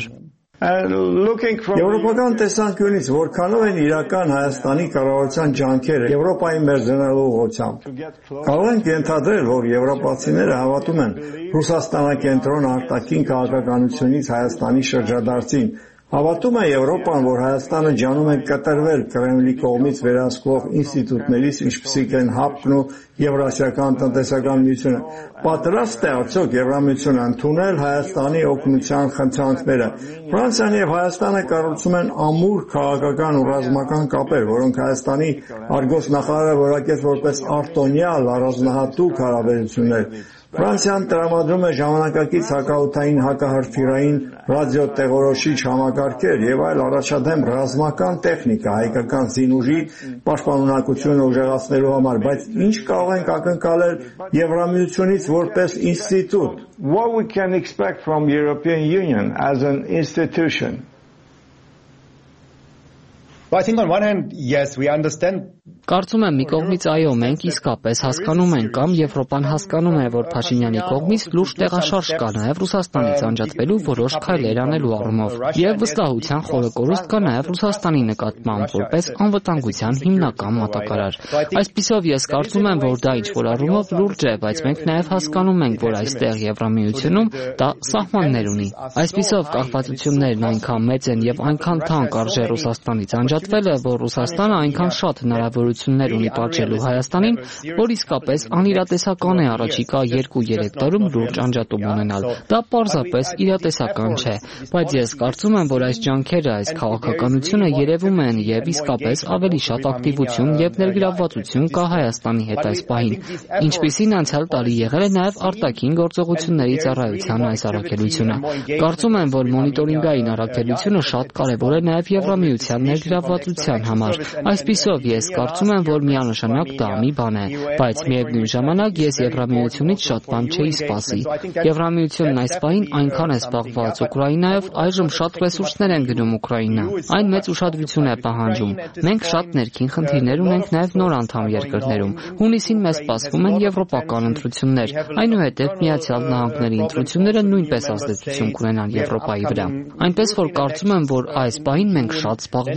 A: Եվրոպական տեսանկյունից որքանով են իրական Հայաստանի կառավարության ջանքերը Եվրոպայի մերձենալու ուղղությամբ։ Կարող ենք ենթադրել, որ եվրոպացիները հավատում են Ռուսաստանակենտրոն արտաքին քաղաքականությունից Հայաստանի շրջադարձին։ Հավատում է Եվրոպան, որ Հայաստանը ջանում է կտրվել Կրեմլի կողմից վերահսկվող ինստիտուտներից, ինչպիսիք են ՀԱՊԿ-ն ու Եվրասիական տնտեսական միությունը։ Պատրաստ է արդյոք Եվրամիությունը ընդունել Հայաստանի օգնության խնդրանքները։ Ֆրանսիան եւ Հայաստանը կառուցում են ամուր քաղաքական ու ռազմական կապեր, որոնք Հայաստանի արգոսնախարարը որակեց որպես արտոնյալ առանձնահատուկ հարաբերություններ։ Ֆրանսիան տրամադրում է ժամանակակից հակաօդային հակահրթիռային ռադիոտեղորոշիչ համակարգեր եւ այլ առաջադեմ ռազմական տեխնիկա հայկական զինուժի պաշտպանունակությունը ուժեղացնելու համար, բայց ինչ կարող ենք ակնկալել Եվրամիությունից որպես ինստիտուտ?
L: What we can expect from European Union as an institution?
J: Well, I think on one hand, yes, we understand.
K: Կարծում եմ մի կողմից այո, մենք իսկապես հասկանում ենք կամ Եվրոպան հասկանում է, որ Փաշինյանի կողմից լուրջ տեղաշարժ կա նաև Ռուսաստանից անջատվելու որոշ քայլեր անելու առումով։ Եվ վստահության խորը կորուստ կա նաև Ռուսաստանի նկատմամբ, որպես անվտանգության հիմնական մատակարար։ Այսպիսով ես կարծում եմ, որ դա ինչ-որ առումով լուրջ է, բայց մենք նաև հասկանում ենք, որ այստեղ Եվրամիությունում դա սահմաններ ունի։ Այսպիսով կախվածություններն այնքան մեծ են եւ այնքան թանկ արժե Ռուսաստանից անջատվելը, որ Ռուսաստանը այնքան շատ հնարավորություններ ունի պատժելու Հայաստանին, որ իսկապես անիրատեսական է առաջիկա 2-3 տարում լուրջ անջատում ունենալ։ Դա պարզապես իրատեսական չէ, բայց ես կարծում եմ, որ այս ջանքերը, այս քաղաքականությունը երևում են եւ իսկապես ավելի շատ ակտիվություն եւ ներգրավվածություն կա Հայաստանի հետ այս պահին, ինչպիսին անցյալ տարի եղել է նաեւ արտաքին գործողությունների ծառայության այս առաքելությունը։ Կարծում եմ, որ մոնիտորինգային առաքելությունը շատ կարեւոր է նաեւ Եվրամիության ներգրավվածության համար։ Այսպիսով ես կարծում եմ, որ միանշանակ դա մի բան է, բայց միևնույն ժամանակ ես Եվրամիությունից շատ բան չէի սպասի։ Եվրամիությունն այս պահին այնքան է զբաղված Ուկրաինայով, այժմ շատ ռեսուրսներ են գնում Ուկրաինա։ Այն մեծ ուշադրություն է պահանջում։ Մենք շատ ներքին խնդիրներ ունենք նաև նոր անդամ երկրներում։ Հունիսին մեզ սպասվում են եվրոպական ընտրություններ, այնուհետև Միացյալ Նահանգների ընտրությունները նույնպես ազդեցություն կունենան Եվրոպայի վրա։ Այնպես որ կարծում եմ, որ այս պահին մենք շատ զբաղված ենք։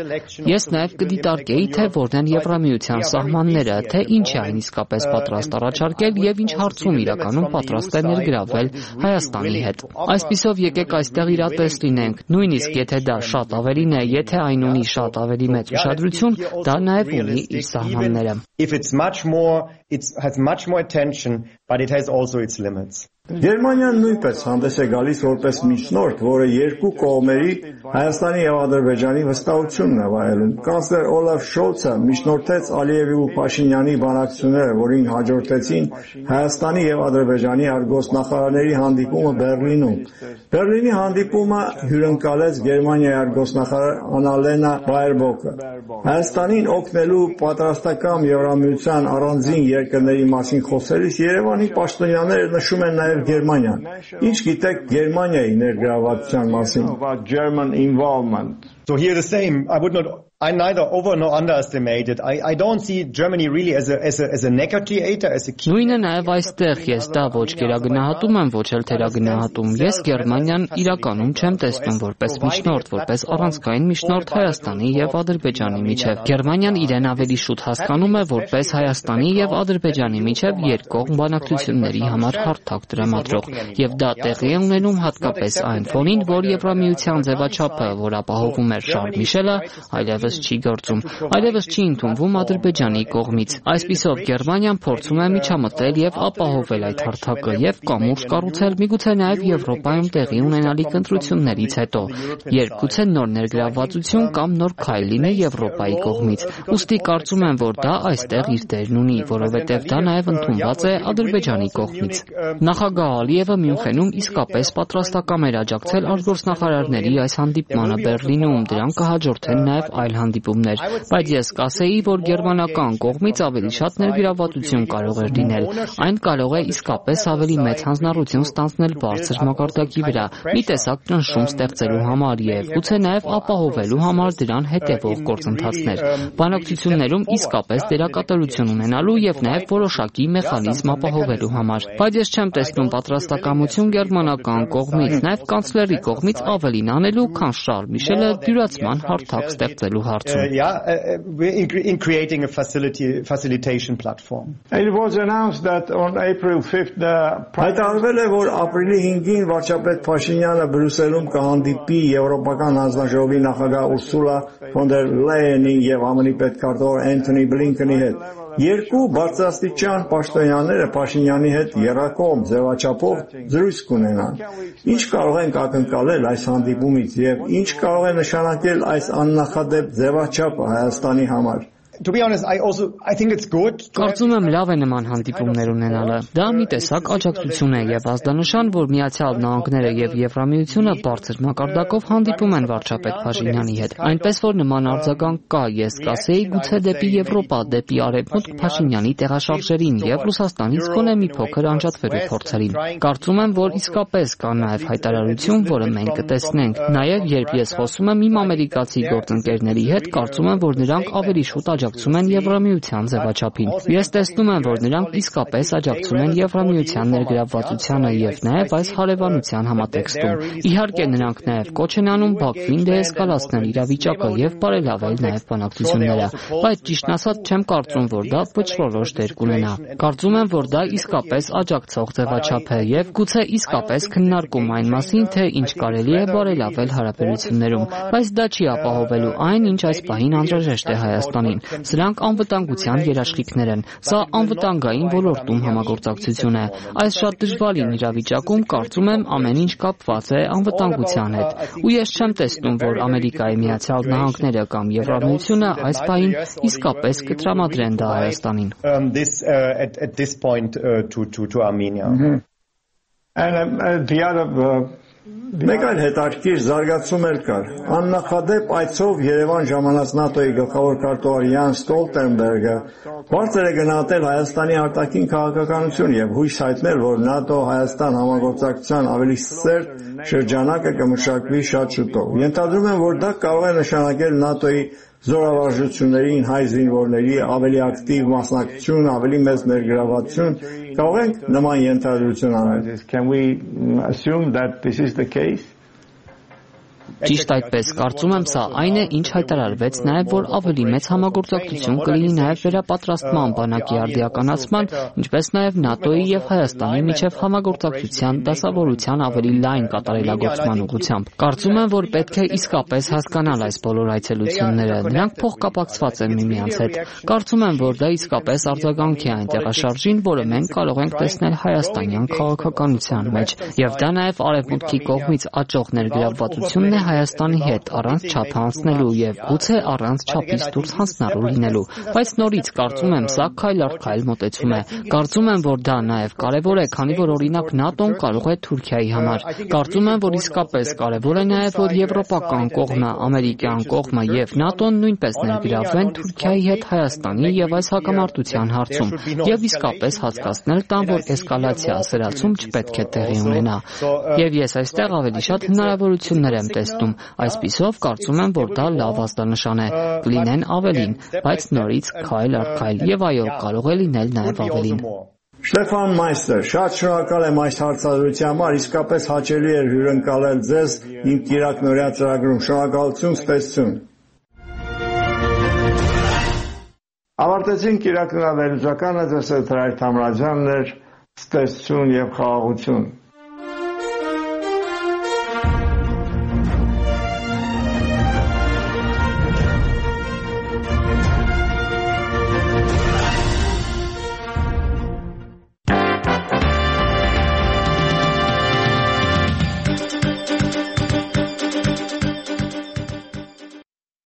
K: Ես նաև կդիտարկեի, թե որն են Եվրամիության սահմանները, թե ինչ է այն իսկապես պատրաստ առաջարկել եւ ինչ հարցում իրականում պատրաստ է ներգրավել Հայաստանի հետ։ Այսպիսով եկեք այստեղ իրատես լինենք, նույնիսկ եթե դա շատ ավելին է, եթե այն ունի շատ ավելի մեծ ուշադրություն, դա նաև ունի իր սահմանները։
J: If it's much more, it has much more attention, but it has also its limits.
A: Գերմանիան նույնպես հանդես է գալիս որպես միջնորդ, որը երկու կողմերի Հայաստանի եւ Ադրբեջանի վստահությունն է վայելում։ Կանցլեր Օլաֆ Շոլցը միջնորդեց Ալիևի ու Փաշինյանի բանակցությունները, որին հաջորդեցին Հայաստանի եւ Ադրբեջանի արտգործնախարարների հանդիպումը Բեռլինում։ Բեռլինի հանդիպումը հյուրընկալեց Գերմանիայի արտգործնախարար Անալենա Բայերբոկը։ Հայաստանին օգնելու պատրաստական Եվրամիության առանձին երկրների մասին խոսելիս Երևանի պաշտոնյաները նշում են նաև Գերմանիան։ Ինչ գիտեք Գերմանիայի ներգրավվածության մասին։
J: So here the same. I neither over nor underestimate it. I don't see Germany really as a negotiator, as a key.
K: Նույնը նաև այստեղ ես դա ոչ գերագնահատում եմ, ոչ էլ թերագնահատում։ Ես Գերմանիան իրականում չեմ տեսնում որպես միջնորդ, որպես առանցքային միջնորդ Հայաստանի եւ Ադրբեջանի միջև։ Գերմանիան իրեն ավելի շուտ հասկանում է որպես Հայաստանի եւ Ադրբեջանի միջև երկկողմ բանակցությունների համար հարթակ տրամադրող, եւ դա տեղի է ունենում հատկապես այն ֆոնին, որ Եվրամիության ձևաչափը, որ ապահովում էր Շարլ Միշելը, այլևս չի գործում, այլևս չի ընդունվում Ադրբեջանի կողմից։ Այսպիսով Գերմանիան փորձում է միջամտել եւ ապահովել այդ հարթակը եւ կամուրջ կառուցել միգուցե նաեւ Եվրոպայում տեղի ունենալիք ընտրություններից հետո, երբ գուցե նոր ներգրավվածություն կամ նոր քայլ լինի Եվրոպայի կողմից։ Ուստի կարծում եմ, որ դա այստեղ իր դերն ունի, որովհետեւ դա նաեւ ընդունված է Ադրբեջանի կողմից։ Նախագահ Ալիևը Մյունխենում իսկապես պատրաստական էր աջակցել արտգործնախարարների այս հանդիպմանը Բեռլինում, դրան կհաջորդեն նաեւ այլ հանդիպումներ, բայց ես կասեի, որ գերմանական կողմից ավելի շատ ներգրավվածություն կարող էր լինել։ Այն կարող է իսկապես ավելի մեծ հանձնառություն ստանձնել բարձր մակարդակի վրա, մի տեսակ ճնշում ստեղծելու համար եւ գուցե նաեւ ապահովելու համար դրան հետեւող գործընթացներ։ Բանակցություններում իսկապես դերակատարություն ունենալու եւ նաեւ որոշակի մեխանիզմ ապահովելու համար։ Բայց ես չեմ տեսնում պատրաստակամություն գերմանական կողմից, նաեւ կանցլերի կողմից ավելին անելու, քան Շարլ Միշելը դյուրացման հարթակ ստեղծելու
J: in creating a facilitation platform.
L: It was announced that on April 5th
A: հայտարարվել է, որ ապրիլի 5-ին վարչապետ Փաշինյանը Բրյուսելում կհանդիպի Եվրոպական հանձնաժողովի նախագահ Ուրսուլա ֆոն դեր Լեյենի եւ ԱՄՆ պետքարտուղար Անթոնի Բլինքենի հետ։ Երկու բարձրաստիճան պաշտոնյաները Փաշինյանի հետ եռակողմ ձևաչափով զրույց կունենան։ Ինչ կարող ենք ակնկալել այս հանդիպումից եւ ինչ կարող է նշանակել այս աննախադեպ ձևաչափը Հայաստանի համար։
J: To be honest, I think it's good.
K: Կարծում եմ լավ է նման հանդիպումներ ունենալը։ Դա մի տեսակ աջակցություն է եւ ազդանշան, որ Միացյալ Նահանգները եւ Եվրամիությունը բարձր մակարդակով հանդիպում են վարչապետ Փաշինյանի հետ։ Այնպես որ նման արձագանք կա, ես կասեի գուցե դեպի Եվրոպա, դեպի Արևմուտք Փաշինյանի տեղաշարժերին եւ Ռուսաստանից գոնե մի փոքր անջատվելու փորձերին։ Կարծում եմ, որ իսկապես կա նաեւ հայտարարություն, որը մենք կտեսնենք։ Նաեւ երբ ես խոսում եմ իմ ամերիկացի գործընկերների հետ, կարծում եմ, որ նրանք ավելի շուտ աջակցում են Եվրամիության ձևաչափին։ Ես տեսնում եմ, որ նրանք իսկապես աջակցում են Եվրամիության ներգրավվածությանը եւ նաեւ այս հարևանության համատեքստում։ Իհարկե նրանք նաեւ կոչ են անում Բաքվին դեէսկալացնել իրավիճակը եւ բարելավել նաեւ բանակցությունները, բայց ճիշտն ասած չեմ կարծում, որ դա վճռորոշ դեր կունենա։ Կարծում եմ, որ դա իսկապես աջակցող ձևաչափ է եւ գուցե իսկապես քննարկում այն մասին, թե ինչ կարելի է բարելավել հարաբերություններում, բայց դա չի ապահովելու այն, ինչ այս պահին անհրաժեշտ է Հայաստանին։ Սրանք անվտանգության երաշխիքներ են։ Սա անվտանգային ոլորտում համագործակցություն է։ Այս շատ դժվարին իրավիճակում կարծում եմ ամեն ինչ կապված է անվտանգության հետ։ Ու ես չեմ տեսնում, որ Ամերիկայի Միացյալ Նահանգները կամ Եվրամիությունը այս պահին իսկապես կտրամադրեն դա Հայաստանին։
J: At this point to Armenia.
L: And the other
A: Մեկ այլ հետաքրքիր զարգացում էլ կար։ Աննախադեպ այցով Երևան ժամանած ՆԱՏՕ-ի գլխավոր քարտուղար Յան Ստոլտենբերգը բարձր է գնահատել Հայաստանի արտաքին քաղաքականություն եւ հույս հայտնել, որ ՆԱՏՕ-Հայաստան համագործակցության ավելի սերտ շրջանակը կմշակվի շատ շուտով։ Ենթադրում եմ, որ դա կարող է նշանակել ՆԱՏՕ-ի զորավարժություններին հայ զինվորների ավելի ակտիվ մասնակցություն, ավելի մեծ ներգրավվածություն, կարող ենք նման ենթադրություն անել։
L: Can we assume that this is the case?
K: Ճիշտ այդպես, կարծում եմ սա այն է, ինչ հայտարարվեց նաև, որ ավելի մեծ համագործակցություն կլինի նաև վերապատրաստման բանակի արդիականացման, ինչպես նաև ՆԱՏՕ-ի եւ Հայաստանի միջև համագործակցության դասավորության ավելի լայն կատարելագործման ուղղությամբ։ Կարծում եմ, որ պետք է իսկապես հասկանալ այս բոլոր այցելությունները, նրանք փոխկապակցված են միմյանց հետ։ Կարծում եմ, որ դա իսկապես արձագանք է այն տեղաշարժին, որը մենք կարող ենք տեսնել հայաստանյան քաղաքականության մեջ, եւ դա նաև արևմուտքի կողմից աճող ներգրավվածությունն է Հայաստանի հետ առանց չափ հանձնելու եւ գուցե առանց չափից դուրս հանձնառու լինելու, բայց նորից կարծում եմ սա քայլ առ քայլ մոտեցում է։ Կարծում եմ, որ դա նաև կարևոր է, քանի որ օրինակ ՆԱՏՕ-ն կարող է Թուրքիայի համար։ Կարծում եմ, որ իսկապես կարևոր է նաև, որ եվրոպական կողմը, ամերիկյան կողմը եւ ՆԱՏՕ-ն նույնպես ներգրավվեն Թուրքիայի հետ Հայաստանի եւ այս հակամարտության հարցում եւ իսկապես հասկացնել տան, որ էսկալացիա սրացում չպետք է տեղի ունենա։ Եվ ես այստեղ ավելի շատ հնարավորություններ եմ տեսնում։ Այսպիսով կարծում եմ, որ դա լավ ազդանշան է։ Կլինեն ավելին, բայց նորից քայլ առ քայլ եւ այո, կարող է լինել նաև ավելին։
A: Շտեֆան Մայստեր, շատ շնորհակալ եմ այս հարցադրության համար, իսկապես հաճելի էր հյուրընկալել ձեզ իմ կիրակնօրյա ծրագրում։ Շնորհակալություն, ցտեսություն։ Ավարտեցին կիրակնօրյա վերլուծականը, ձեզ հետ Հրայր Թամրազյանն էր, ցտեսություն եւ խաղաղություն։